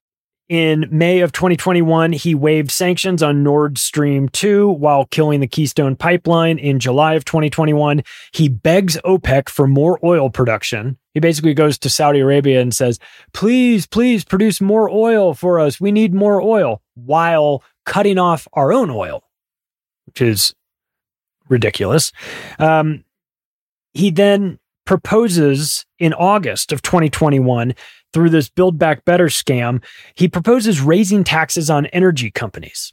In May of twenty twenty-one, he waived sanctions on Nord Stream two while killing the Keystone Pipeline. In July of twenty twenty-one, he begs OPEC for more oil production. He basically goes to Saudi Arabia and says, please, please produce more oil for us. We need more oil, while cutting off our own oil, which is ridiculous. Um, he then proposes in August of twenty twenty-one, through this Build Back Better scam, he proposes raising taxes on energy companies.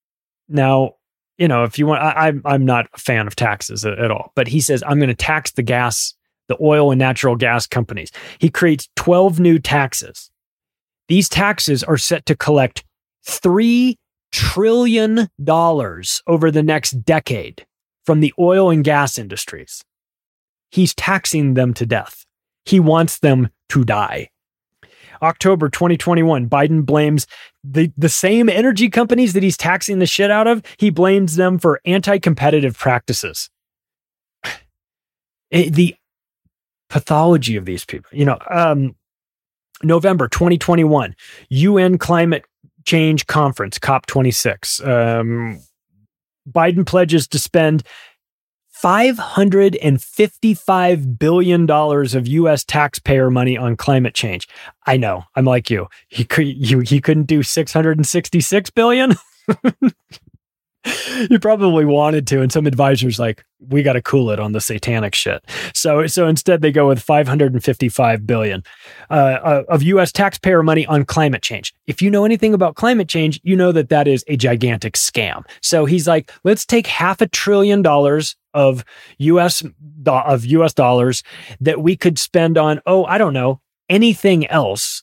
Now, you know, if you want, I, I'm I'm not a fan of taxes at, at all, but he says, I'm going to tax the gas, the oil and natural gas companies. He creates twelve new taxes. These taxes are set to collect three trillion dollars over the next decade from the oil and gas industries. He's taxing them to death. He wants them to die. October twenty twenty-one, Biden blames the, the same energy companies that he's taxing the shit out of. He blames them for anti-competitive practices. The pathology of these people, you know, um, November twenty twenty-one, U N Climate Change Conference, COP twenty-six. Um, Biden pledges to spend five hundred fifty-five billion dollars of U S taxpayer money on climate change. I know, I'm like you. He could, you, he couldn't do six hundred sixty-six billion dollars? He probably wanted to, and some advisors like, we got to cool it on the satanic shit. So, so instead they go with five hundred fifty-five billion dollars uh, of U S taxpayer money on climate change. If you know anything about climate change, you know that that is a gigantic scam. So he's like, let's take half a trillion dollars of U S of U S dollars that we could spend on, oh, I don't know, anything else,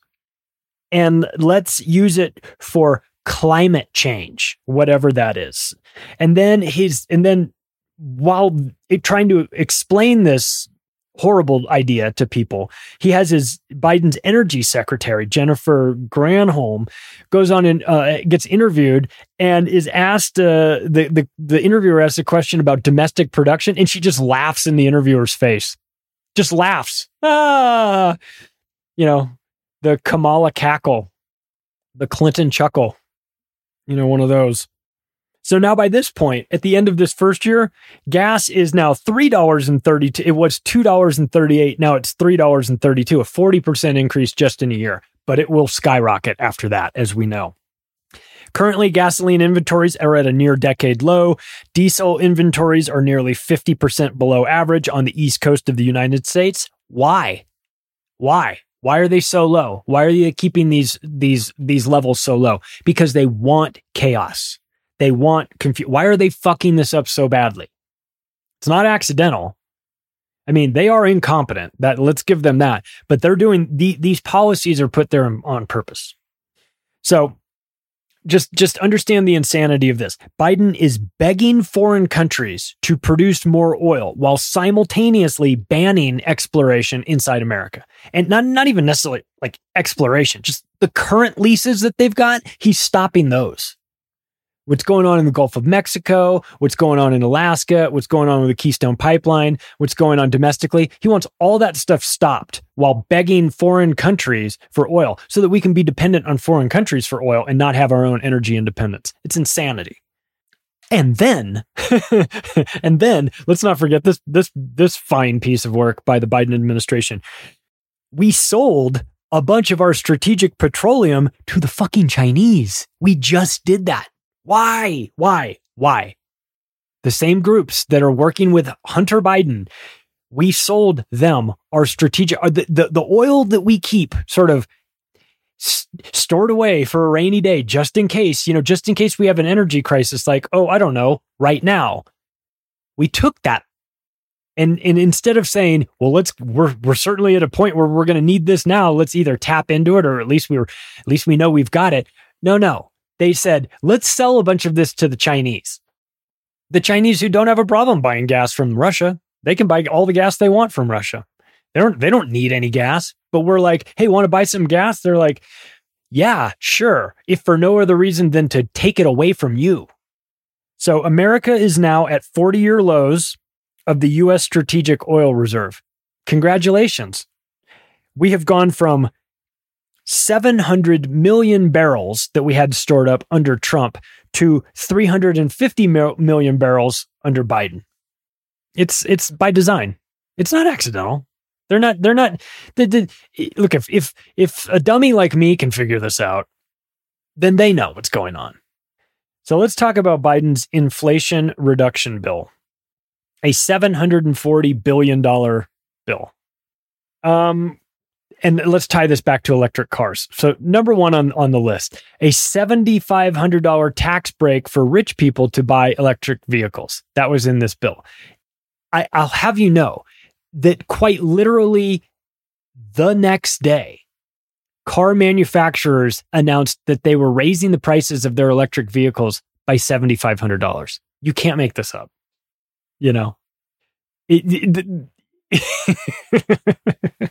and let's use it for climate change, whatever that is. And then he's, and then while it, trying to explain this horrible idea to people, he has his Biden's energy secretary, Jennifer Granholm, goes on and uh, gets interviewed and is asked, uh, the, the, the interviewer asks a question about domestic production, and she just laughs in the interviewer's face. Just laughs. Ah, you know, the Kamala cackle, the Clinton chuckle. You know, one of those. So now by this point, at the end of this first year, gas is now three dollars and thirty-two cents. It was two dollars and thirty-eight cents. Now it's three dollars and thirty-two cents, a forty percent increase just in a year. But it will skyrocket after that, as we know. Currently, gasoline inventories are at a near decade low. Diesel inventories are nearly fifty percent below average on the East Coast of the United States. Why? Why? Why are they so low? Why are they keeping these these these levels so low? Because they want chaos. They want confusion. Why are they fucking this up so badly? It's not accidental. I mean, they are incompetent. That let's give them that. But they're doing the, these policies are put there on purpose. So just just understand the insanity of this. Biden is begging foreign countries to produce more oil while simultaneously banning exploration inside America. And not, not even necessarily like exploration, just the current leases that they've got, he's stopping those. What's going on in the Gulf of Mexico, what's going on in Alaska, what's going on with the Keystone Pipeline, what's going on domestically. He wants all that stuff stopped while begging foreign countries for oil so that we can be dependent on foreign countries for oil and not have our own energy independence. It's insanity. And then, and then let's not forget this, this, this fine piece of work by the Biden administration. we sold a bunch of our strategic petroleum to the fucking Chinese. We just did that. Why? Why? Why? The same groups that are working with Hunter Biden, we sold them our strategic, the, the, the oil that we keep sort of s- stored away for a rainy day, just in case, you know, just in case we have an energy crisis, like, oh, I don't know, right now. We took that. And, and instead of saying, well, let's, we're, we're certainly at a point where we're going to need this now. Let's either tap into it, or at least we were, at least we know we've got it. No, no. They said, let's sell a bunch of this to the Chinese. The Chinese who don't have a problem buying gas from Russia. They can buy all the gas they want from Russia. They don't, they don't need any gas, but we're like, hey, want to buy some gas? They're like, yeah, sure. If for no other reason than to take it away from you. So America is now at forty year lows of the U S Strategic Oil Reserve. Congratulations. We have gone from seven hundred million barrels that we had stored up under Trump to three hundred fifty million barrels under Biden. It's it's by design. It's not accidental. They're not, they're not, they, they, look, if, if, if a dummy like me can figure this out, then they know what's going on. So let's talk about Biden's Inflation Reduction Bill. A seven hundred forty billion dollars bill. Um, and let's tie this back to electric cars. So number one on, on the list, a seven thousand five hundred dollars tax break for rich people to buy electric vehicles. That was in this bill. I, I'll have you know that quite literally the next day, car manufacturers announced that they were raising the prices of their electric vehicles by seven thousand five hundred dollars. You can't make this up. You know, it, it,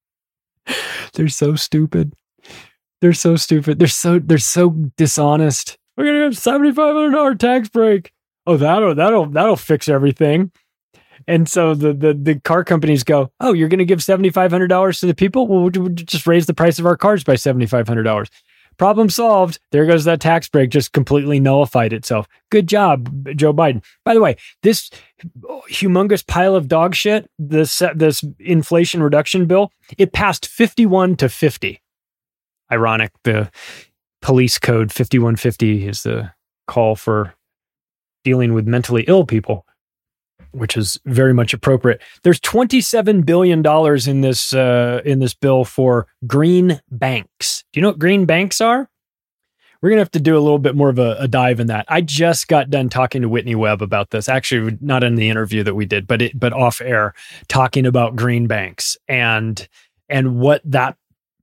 they're so stupid. They're so stupid. They're so they're so dishonest. We're gonna have seven thousand five hundred dollars tax break. Oh, that'll that'll that'll fix everything. And so the the the car companies go, oh, you're gonna give seven thousand five hundred dollars to the people? Well, we'll just raise the price of our cars by seven thousand five hundred dollars. Problem solved. There goes that tax break, just completely nullified itself. Good job, Joe Biden. By the way, this humongous pile of dog shit, this this Inflation Reduction Bill, it passed fifty-one to fifty. Ironic. The police code fifty-one fifty is the call for dealing with mentally ill people, which is very much appropriate. There's twenty-seven billion dollars in this uh, in this bill for green banks. Do you know what green banks are? We're going to have to do a little bit more of a, a dive in that. I just got done talking to Whitney Webb about this. Actually, not in the interview that we did, but it, but off air, talking about green banks and and what that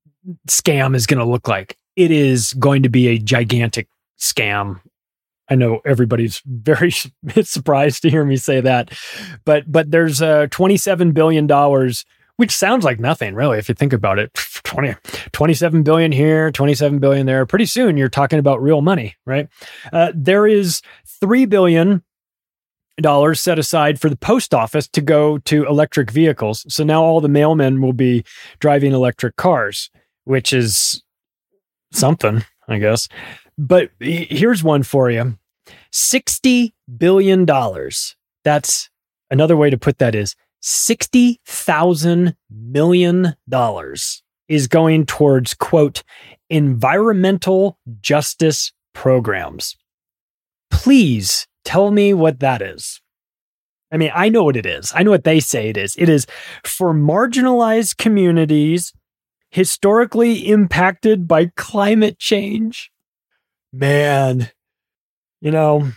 scam is going to look like. It is going to be a gigantic scam. I know everybody's very surprised to hear me say that, but but there's uh, twenty-seven billion dollars, which sounds like nothing, really, if you think about it. twenty, twenty-seven billion here, twenty-seven billion there. Pretty soon, you're talking about real money, right? Uh, there is three billion dollars set aside for the post office to go to electric vehicles. So now all the mailmen will be driving electric cars, which is something, I guess. But here's one for you. sixty billion dollars. That's another way to put that is sixty thousand million dollars is going towards, quote, environmental justice programs. Please tell me what that is. I mean, I know what it is. I know what they say it is. It is for marginalized communities historically impacted by climate change. Man, you know,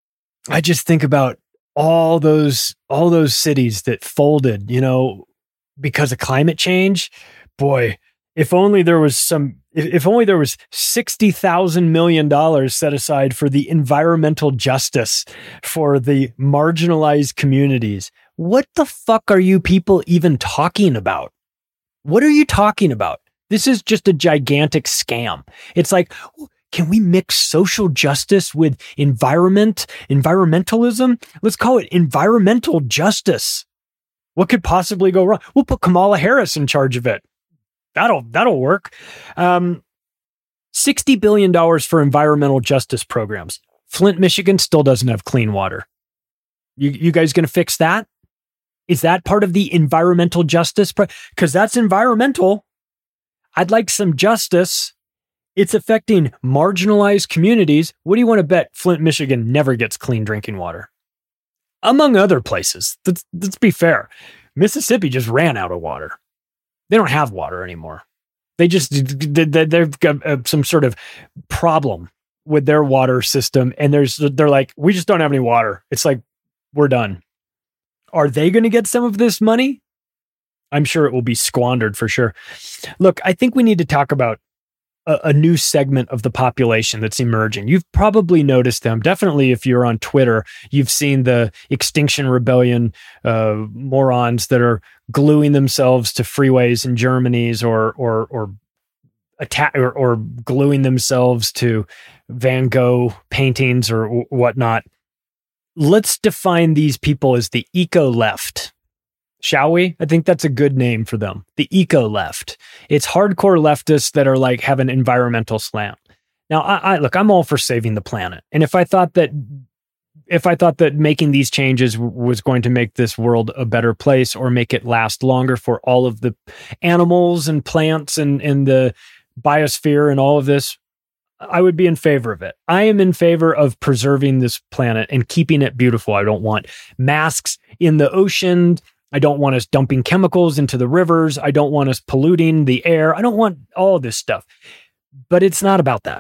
I just think about all those all those cities that folded, you know, because of climate change. Boy, if only there was some, if, if only there was sixty thousand million dollars set aside for the environmental justice for the marginalized communities. What the fuck are you people even talking about? What are you talking about? This is just a gigantic scam. It's like, can we mix social justice with environment, environmentalism? Let's call it environmental justice. What could possibly go wrong? We'll put Kamala Harris in charge of it. That'll, that'll work. Um, sixty billion dollars for environmental justice programs. Flint, Michigan still doesn't have clean water. You, you guys going to fix that? Is that part of the environmental justice? Because that's environmental. I'd like some justice. It's affecting marginalized communities. What do you want to bet Flint, Michigan never gets clean drinking water? Among other places. Let's, let's be fair. Mississippi just ran out of water. They don't have water anymore. They just, they've got some sort of problem with their water system. And there's, they're like, we just don't have any water. It's like, we're done. Are they going to get some of this money? I'm sure it will be squandered for sure. Look, I think we need to talk about a, a new segment of the population that's emerging. You've probably noticed them. Definitely, if you're on Twitter, you've seen the Extinction Rebellion uh, morons that are gluing themselves to freeways in Germany's or or or attack or, or gluing themselves to Van Gogh paintings or w- whatnot. Let's define these people as the eco-left, shall we? I think that's a good name for them. The eco-left. It's hardcore leftists that are like have an environmental slant. Now, I, I look, I'm all for saving the planet. And if I thought that if I thought that making these changes w- was going to make this world a better place or make it last longer for all of the animals and plants and, and the biosphere and all of this, I would be in favor of it. I am in favor of preserving this planet and keeping it beautiful. I don't want masks in the ocean. I don't want us dumping chemicals into the rivers. I don't want us polluting the air. I don't want all this stuff. But it's not about that.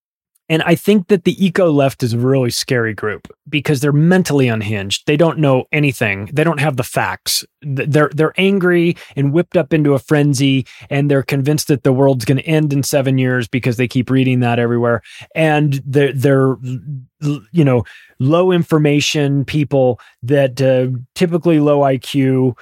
And I think that the eco-left is a really scary group because they're mentally unhinged. They don't know anything. They don't have the facts. They're they're angry and whipped up into a frenzy, and they're convinced that the world's going to end in seven years because they keep reading that everywhere. And they're, they're you know, low information people that uh, typically low I Q,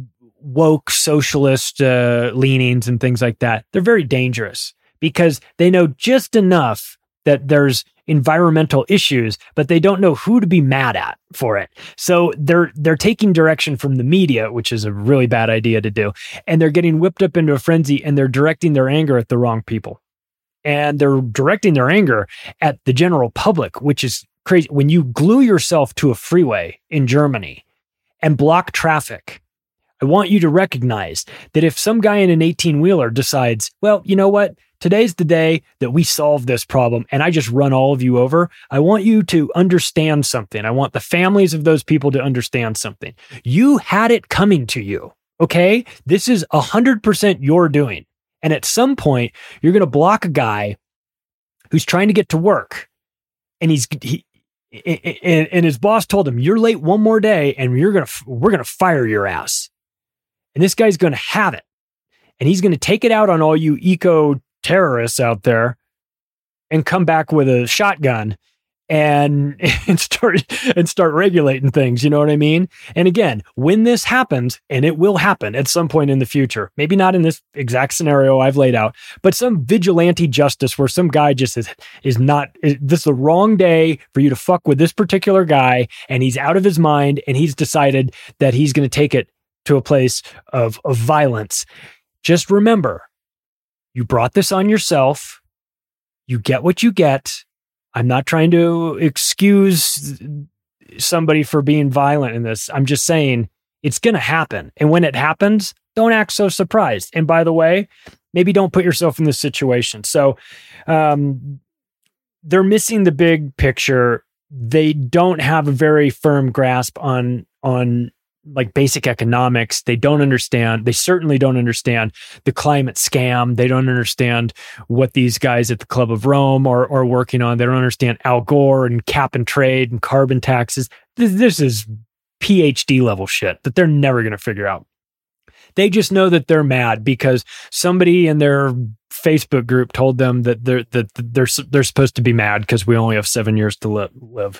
woke socialist uh, leanings and things like that. They're very dangerous because they know just enough that there's environmental issues, but they don't know who to be mad at for it. So they're they're taking direction from the media, which is a really bad idea to do. And they're getting whipped up into a frenzy, and they're directing their anger at the wrong people. And they're directing their anger at the general public, which is crazy. When you glue yourself to a freeway in Germany and block traffic, I want you to recognize that if some guy in an eighteen-wheeler decides, well, you know what? Today's the day that we solve this problem and I just run all of you over. I want you to understand something. I want the families of those people to understand something. You had it coming to you, okay? This is one hundred percent your doing. And at some point, you're going to block a guy who's trying to get to work. And he's he, and, and his boss told him, you're late one more day and you're going to we're going to fire your ass. And this guy's going to have it. And he's going to take it out on all you eco terrorists out there and come back with a shotgun and, and start and start regulating things. You know what I mean? And again, when this happens, and it will happen at some point in the future, maybe not in this exact scenario I've laid out, but some vigilante justice where some guy just is, is not, is, this is the wrong day for you to fuck with this particular guy. And he's out of his mind and he's decided that he's going to take it to a place of, of violence. Just remember, you brought this on yourself. You get what you get. I'm not trying to excuse somebody for being violent in this. I'm just saying it's going to happen. And when it happens, don't act so surprised. And by the way, maybe don't put yourself in this situation. So um, they're missing the big picture. They don't have a very firm grasp on on like basic economics. They don't understand. They certainly don't understand the climate scam. They don't understand what these guys at the Club of Rome are, are working on. They don't understand Al Gore and cap and trade and carbon taxes. This, this is P H D level shit that they're never going to figure out. They just know that they're mad because somebody in their Facebook group told them that they're, that they're, they're supposed to be mad because we only have seven years to li- live.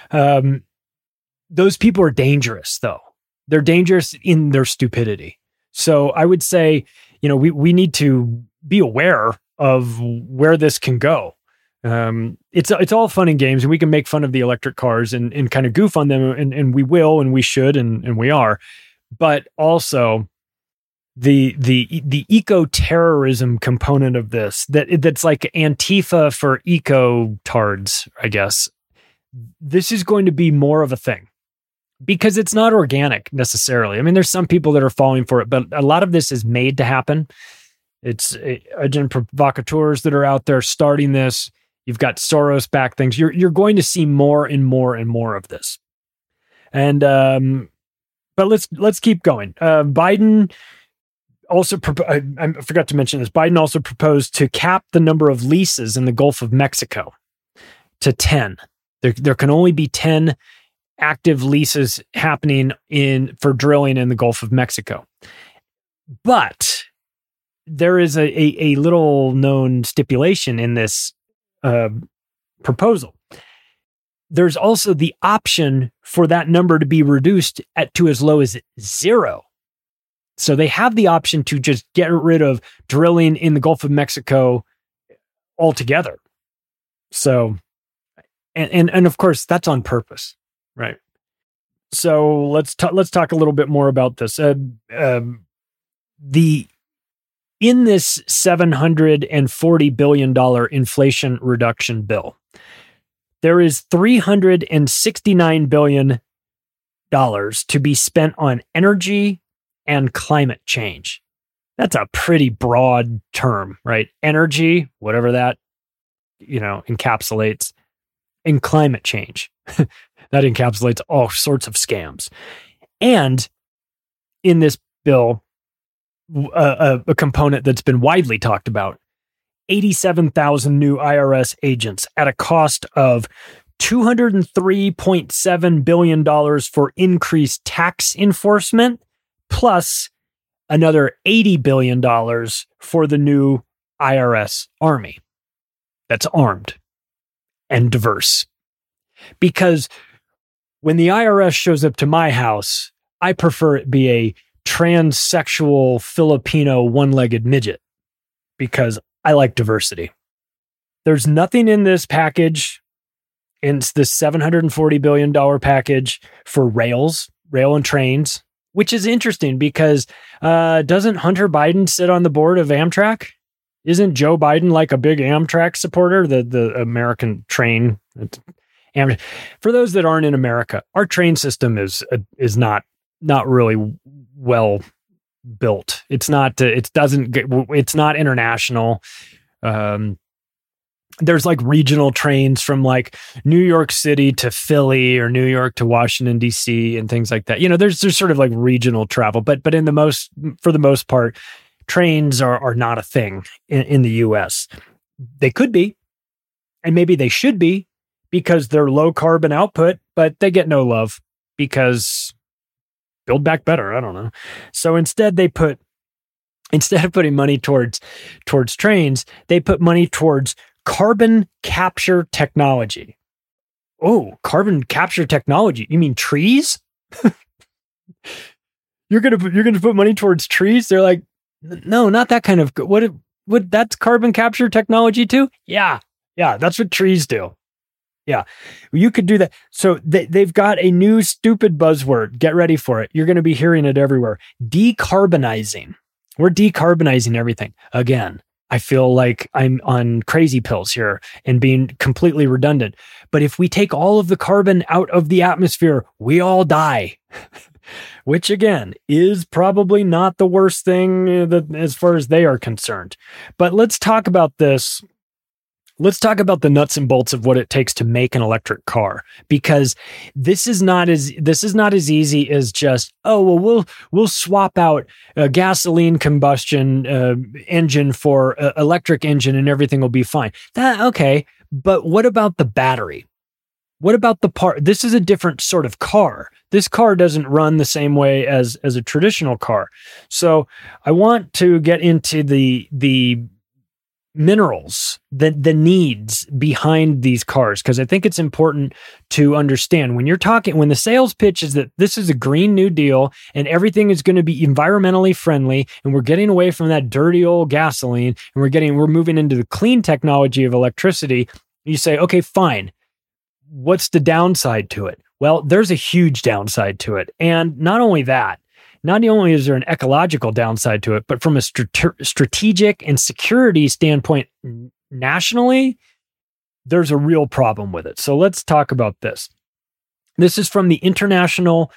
Um, those people are dangerous though. They're dangerous in their stupidity. So I would say, you know, we, we need to be aware of where this can go. Um, it's it's all fun and games, and we can make fun of the electric cars and, and kind of goof on them, and, and we will, and we should, and, and we are. But also the the the eco-terrorism component of this, that that's like Antifa for eco-tards, I guess. This is going to be more of a thing. because it's not organic necessarily. I mean, there's some people that are falling for it, but a lot of this is made to happen. It's uh, agent provocateurs that are out there starting this. You've got Soros back things. You're you're going to see more and more and more of this. And um, but let's let's keep going. Uh, Biden also pro- I, I forgot to mention this. Biden also proposed to cap the number of leases in the Gulf of Mexico to ten. There there can only be ten active leases happening in for drilling in the Gulf of Mexico. But there is a a, a little known stipulation in this uh, proposal. There's also the option for that number to be reduced at to as low as zero. So they have the option to just get rid of drilling in the Gulf of Mexico altogether. So, and and, and of course that's on purpose, right? So let's talk. Let's talk a little bit more about this. Uh, um, the in this seven hundred forty billion dollars Inflation Reduction Bill, there is three hundred sixty-nine billion dollars to be spent on energy and climate change. That's a pretty broad term, right? Energy, whatever that, you know, encapsulates, and climate change. That encapsulates all sorts of scams. And in this bill, a, a component that's been widely talked about, eighty-seven thousand new I R S agents at a cost of two hundred three point seven billion dollars for increased tax enforcement, plus another eighty billion dollars for the new I R S army that's armed and diverse. Because when the I R S shows up to my house, I prefer it be a transsexual Filipino one-legged midget because I like diversity. There's nothing in this package, in this seven hundred forty billion dollars package for rails, rail and trains, which is interesting because uh, doesn't Hunter Biden sit on the board of Amtrak? Isn't Joe Biden like a big Amtrak supporter, the, the American train? Amtrak. For those that aren't in America, our train system is uh, is not not really well built. It's not. Uh, it doesn't. Get, it's not international. Um, there's like regional trains from like New York City to Philly or New York to Washington D C and things like that. You know, there's there's sort of like regional travel, but but in the most for the most part, trains are are not a thing in, in the U S. They could be, and maybe they should be, because they're low carbon output, but they get no love because build back better. I don't know. So instead they put, instead of putting money towards, towards trains, they put money towards carbon capture technology. Oh, carbon capture technology. You mean trees? you're going to, you're going to put money towards trees. They're like, no, not that kind of, what, what that's carbon capture technology too? Yeah. Yeah. That's what trees do. Yeah, you could do that. So they, they've got a new stupid buzzword. Get ready for it. You're going to be hearing it everywhere. Decarbonizing. We're decarbonizing everything. Again, I feel like I'm on crazy pills here and being completely redundant. But if we take all of the carbon out of the atmosphere, we all die. Which again is probably not the worst thing that, as far as they are concerned. But let's talk about this. Let's talk about the nuts and bolts of what it takes to make an electric car, because this is not as this is not as easy as just, oh, well, we'll we'll swap out a gasoline combustion uh, engine for an electric engine and everything will be fine. That okay, but what about the battery? What about the part? This is a different sort of car. This car doesn't run the same way as as a traditional car. So I want to get into the the minerals, the the needs behind these cars, because I think it's important to understand when you're talking, when the sales pitch is that this is a Green New Deal and everything is going to be environmentally friendly and we're getting away from that dirty old gasoline and we're getting, we're moving into the clean technology of electricity. You say, okay, fine. What's the downside to it? Well, there's a huge downside to it. And not only that, not only is there an ecological downside to it, but from a strate- strategic and security standpoint nationally, there's a real problem with it. So let's talk about this. This is from the International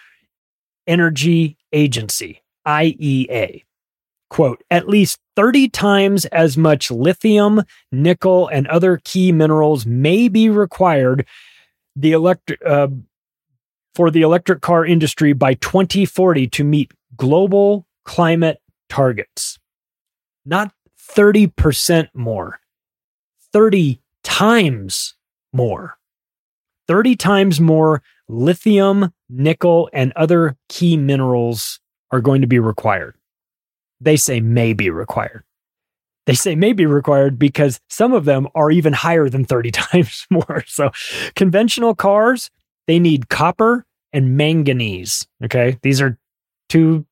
Energy Agency, I E A. Quote, at least thirty times as much lithium, nickel, and other key minerals may be required the electric uh, for the electric car industry by twenty forty to meet global climate targets. Not thirty percent more, thirty times more. thirty times more lithium, nickel, and other key minerals are going to be required. They say may be required. They say may be required because some of them are even higher than thirty times more. So conventional cars, they need copper and manganese. Okay. These are two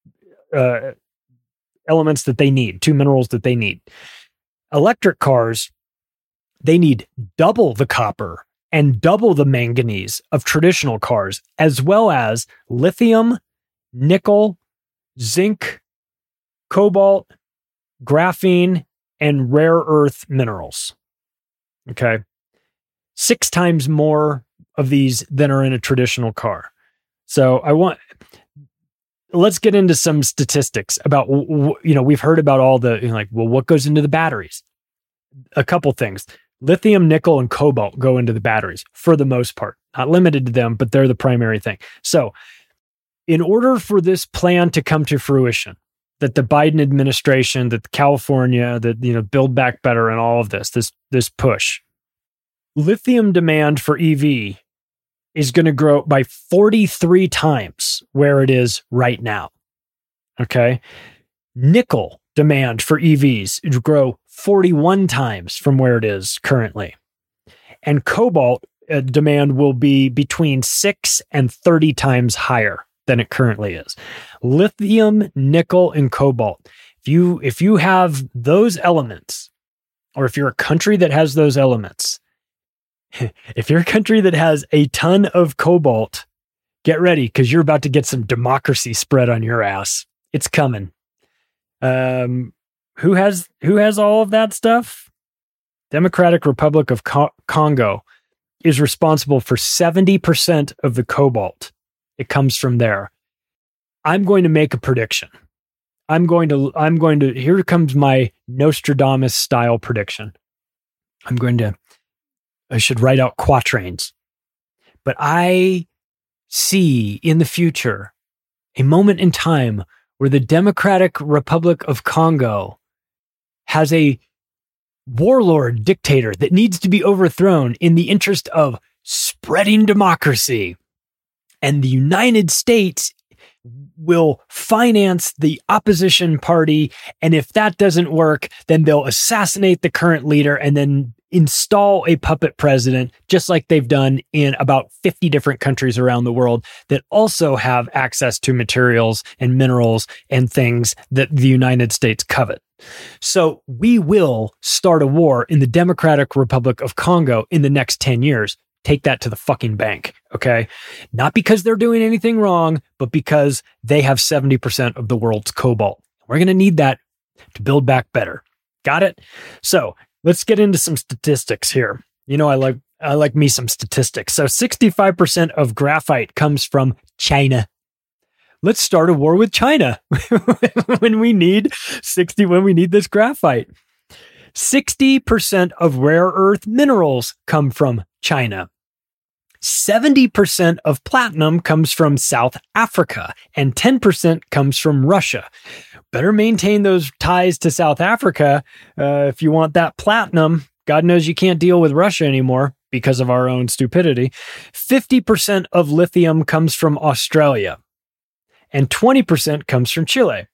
uh, elements that they need, two minerals that they need. Electric cars, they need double the copper and double the manganese of traditional cars, as well as lithium, nickel, zinc, cobalt, graphene, and rare earth minerals. Okay. Six times more of these than are in a traditional car. So I want, let's get into some statistics about, you know, we've heard about all the, you know, like, well, what goes into the batteries? A couple things. Lithium, nickel, and cobalt go into the batteries for the most part. Not limited to them, but they're the primary thing. So in order for this plan to come to fruition, that the Biden administration, that California, that, you know, Build Back Better and all of this, this, this push, lithium demand for E V is going to grow by forty-three times where it is right now. Okay. Nickel demand for E Vs to grow forty-one times from where it is currently. And cobalt uh, demand will be between six and thirty times higher than it currently is. Lithium, nickel, and cobalt. If you, if you have those elements, or if you're a country that has those elements, if you're a country that has a ton of cobalt, get ready, because you're about to get some democracy spread on your ass. It's coming. Um, who has who has all of that stuff? Democratic Republic of Co- Congo is responsible for seventy percent of the cobalt. It comes from there. I'm going to make a prediction. I'm going to, I'm going to, here comes my Nostradamus style prediction. I'm going to, I should write out quatrains. But I see in the future a moment in time where the Democratic Republic of Congo has a warlord dictator that needs to be overthrown in the interest of spreading democracy. And the United States will finance the opposition party. And if that doesn't work, then they'll assassinate the current leader and then install a puppet president, just like they've done in about fifty different countries around the world that also have access to materials and minerals and things that the United States covet. So we will start a war in the Democratic Republic of Congo in the next ten years. Take that to the fucking bank, okay? Not because they're doing anything wrong, but because they have seventy percent of the world's cobalt. We're going to need that to build back better. Got it? So let's get into some statistics here. You know, I like I like me some statistics. So sixty-five percent of graphite comes from China. Let's start a war with China when we need sixty, when we need this graphite. sixty percent of rare earth minerals come from China. seventy percent of platinum comes from South Africa and ten percent comes from Russia. Better maintain those ties to South Africa uh, if you want that platinum. God knows you can't deal with Russia anymore because of our own stupidity. fifty percent of lithium comes from Australia and twenty percent comes from Chile.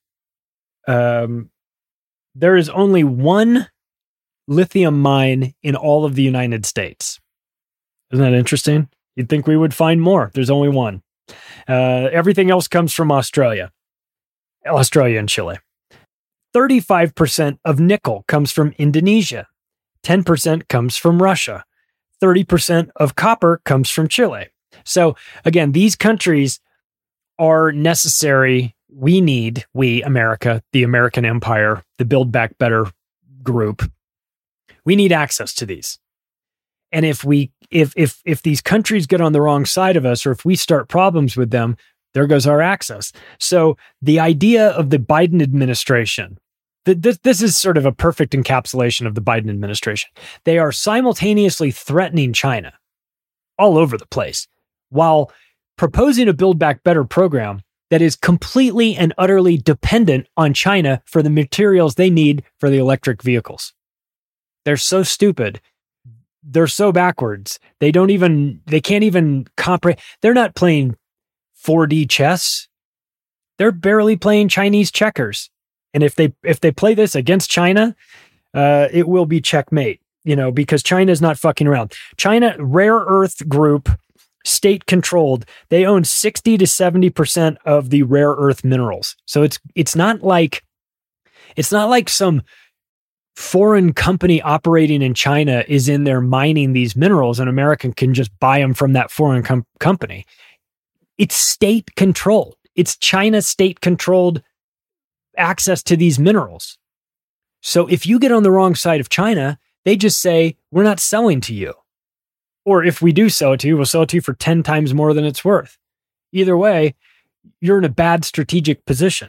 Um, there is only one lithium mine in all of the United States. Isn't that interesting? You'd think we would find more. There's only one. Uh, everything else comes from Australia. Australia and Chile. thirty-five percent of nickel comes from Indonesia. ten percent comes from Russia. thirty percent of copper comes from Chile. So again, these countries are necessary. We need, we, America, the American Empire, the Build Back Better group, we need access to these. And if we if if if these countries get on the wrong side of us, or if we start problems with them, there goes our access. So the idea of the Biden administration, th- this, this is sort of a perfect encapsulation of the Biden administration. They are simultaneously threatening China all over the place while proposing a Build Back Better program that is completely and utterly dependent on China for the materials they need for the electric vehicles. They're so stupid. They're so backwards. They don't even, they can't even comprehend. They're not playing four D chess. They're barely playing Chinese checkers. And if they if they play this against China, uh, it will be checkmate, you know, because China's not fucking around. China, rare earth group, state controlled, they own sixty to seventy percent of the rare earth minerals. So it's it's not like it's not like some foreign company operating in China is in there mining these minerals and America can just buy them from that foreign com- company. It's state controlled. It's China state controlled access to these minerals. So if you get on the wrong side of China, they just say, we're not selling to you. Or if we do sell it to you, we'll sell it to you for ten times more than it's worth. Either way, you're in a bad strategic position.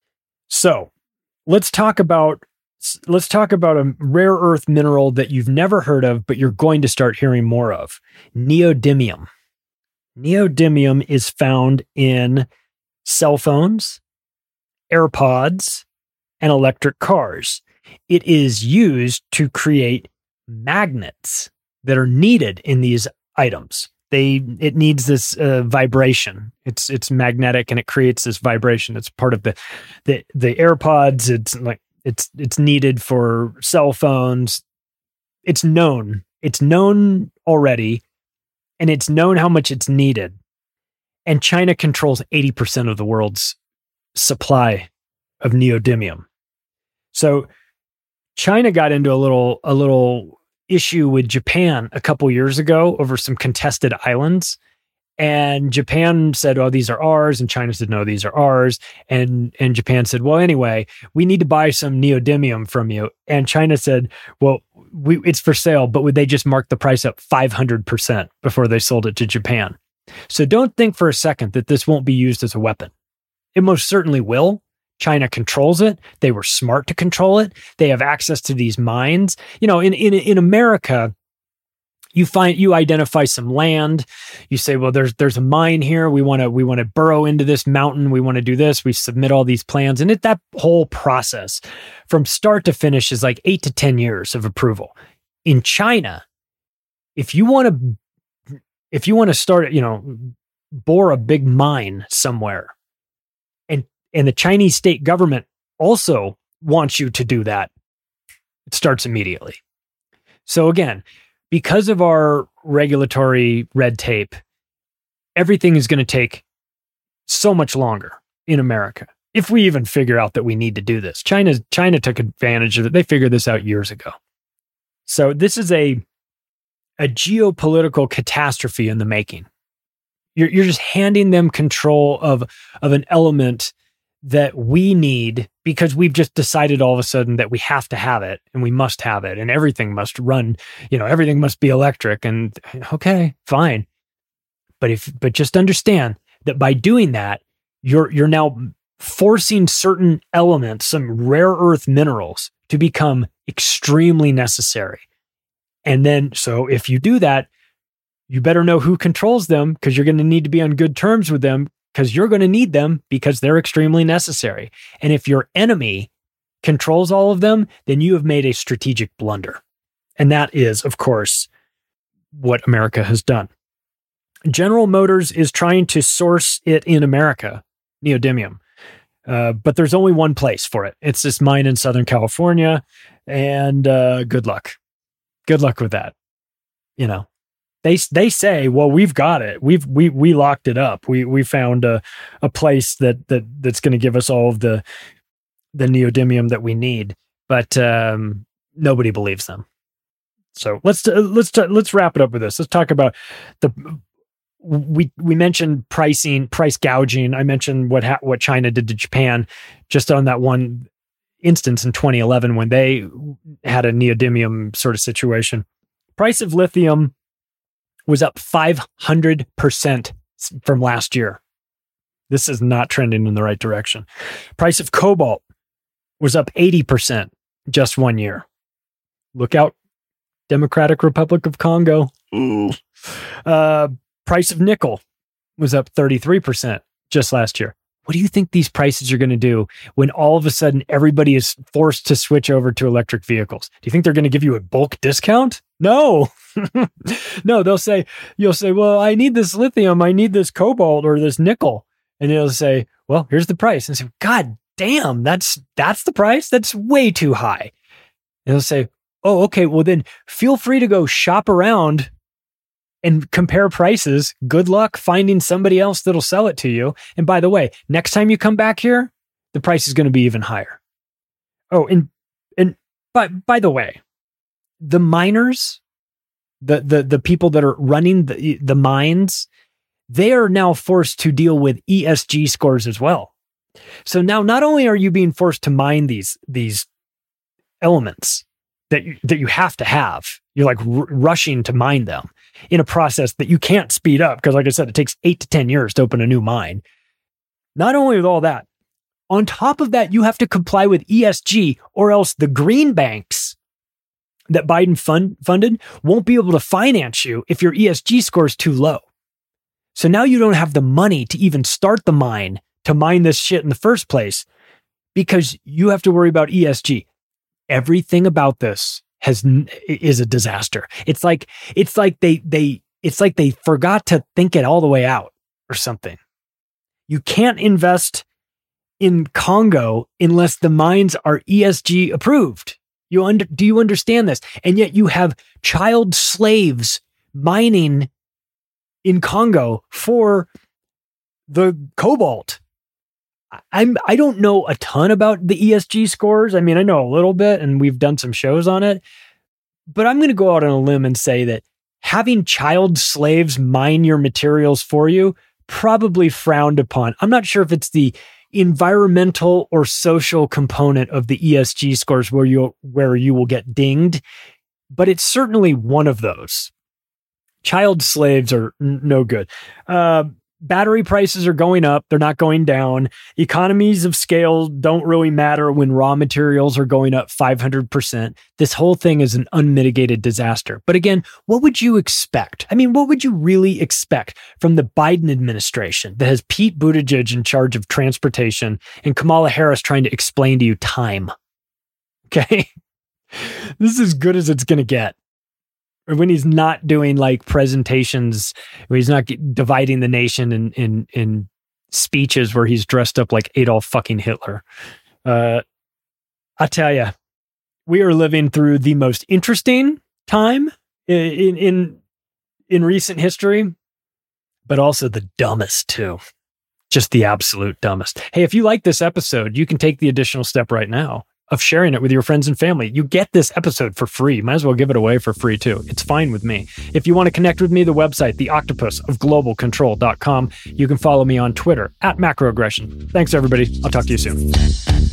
So let's talk about let's talk about a rare earth mineral that you've never heard of, but you're going to start hearing more of. Neodymium. Neodymium is found in cell phones, AirPods, and electric cars. It is used to create magnets that are needed in these items. They it needs this uh, vibration. It's it's magnetic and it creates this vibration. It's part of the the the AirPods. It's like it's it's needed for cell phones. It's known. It's known already. And it's known how much it's needed. And China controls eighty percent of the world's supply of neodymium. So China got into a little a little issue with Japan a couple years ago over some contested islands. And Japan said, oh, these are ours. And China said, no, these are ours. And, and Japan said, well, anyway, we need to buy some neodymium from you. And China said, well, we, it's for sale, but would they just mark the price up five hundred percent before they sold it to Japan? So don't think for a second that this won't be used as a weapon. It most certainly will. China controls it. They were smart to control it. They have access to these mines. You know, in, in, in America, you find, you identify some land. You say, well, there's, there's a mine here. We want to, we want to burrow into this mountain. We want to do this. We submit all these plans. And it, that whole process from start to finish is like eight to ten years of approval. In China, if you want to, if you want to start, you know, bore a big mine somewhere, and, and the Chinese state government also wants you to do that, it starts immediately. So again, because of our regulatory red tape, everything is going to take so much longer in America. If we even figure out that we need to do this. China, China took advantage of it. They figured this out years ago. So this is a, a geopolitical catastrophe in the making. You're, you're just handing them control of, of an element that we need because we've just decided all of a sudden that we have to have it and we must have it and everything must run, you know, everything must be electric. And okay, fine. But if, but just understand that by doing that, you're, you're now forcing certain elements, some rare earth minerals, to become extremely necessary. And then, so if you do that, you better know who controls them because you're going to need to be on good terms with them, because you're going to need them because they're extremely necessary. And if your enemy controls all of them, then you have made a strategic blunder. And that is, of course, what America has done. General Motors is trying to source it in America, neodymium. Uh, but there's only one place for it. It's this mine in Southern California. And uh, good luck. Good luck with that. You know. They they say, well, we've got it. We've we we locked it up. We we found a a place that that that's going to give us all of the the neodymium that we need. But um, nobody believes them. So let's uh, let's uh, let's wrap it up with this. Let's talk about the we we mentioned pricing, price gouging. I mentioned what ha- what China did to Japan just on that one instance in twenty eleven when they had a neodymium sort of situation. Price of lithium was up five hundred percent from last year. This is not trending in the right direction. Price of cobalt was up eighty percent just one year. Look out, Democratic Republic of Congo. Ooh. Uh, price of nickel was up thirty-three percent just last year. What do you think these prices are going to do when all of a sudden everybody is forced to switch over to electric vehicles? Do you think they're going to give you a bulk discount? No. No, they'll say, you'll say, well, I need this lithium, I need this cobalt or this nickel. And they'll say, well, here's the price. And say, God damn, that's, that's the price? That's way too high. And they'll say, oh, okay, well then feel free to go shop around and compare prices. Good luck finding somebody else that'll sell it to you. And by the way, next time you come back here, the price is going to be even higher. Oh, and and by by the way, the miners, the the the people that are running the the mines, they are now forced to deal with E S G scores as well. So now not only are you being forced to mine these these elements that you, that you have to have, you're like r- rushing to mine them in a process that you can't speed up because, like I said, it takes eight to ten years to open a new mine. Not only with all that, on top of that, you have to comply with E S G, or else the green banks that Biden fund, funded won't be able to finance you if your E S G score is too low. So now you don't have the money to even start the mine to mine this shit in the first place because you have to worry about E S G. Everything about this has is a disaster. It's like it's like they they it's like they forgot to think it all the way out or something. You can't invest in Congo unless the mines are E S G approved. You under, do you understand this? And yet you have child slaves mining in Congo for the cobalt. I'm, I don't know a ton about the E S G scores. I mean, I know a little bit and we've done some shows on it, but I'm going to go out on a limb and say that having child slaves mine your materials for you, probably frowned upon. I'm not sure if it's the environmental or social component of the E S G scores where you, where you will get dinged, but it's certainly one of those. Child slaves are n- no good. Uh, Battery prices are going up. They're not going down. Economies of scale don't really matter when raw materials are going up five hundred percent. This whole thing is an unmitigated disaster. But again, what would you expect? I mean, what would you really expect from the Biden administration that has Pete Buttigieg in charge of transportation and Kamala Harris trying to explain to you time? Okay. This is as good as it's going to get. Or when he's not doing like presentations, when he's not get, dividing the nation in, in, in speeches where he's dressed up like Adolf fucking Hitler. Uh, I tell you, we are living through the most interesting time in, in, in recent history, but also the dumbest too. Just the absolute dumbest. Hey, if you like this episode, you can take the additional step right now of sharing it with your friends and family. You get this episode for free. Might as well give it away for free too. It's fine with me. If you want to connect with me, the website, the octopus of global control dot com. You can follow me on Twitter at macroaggression. Thanks everybody. I'll talk to you soon.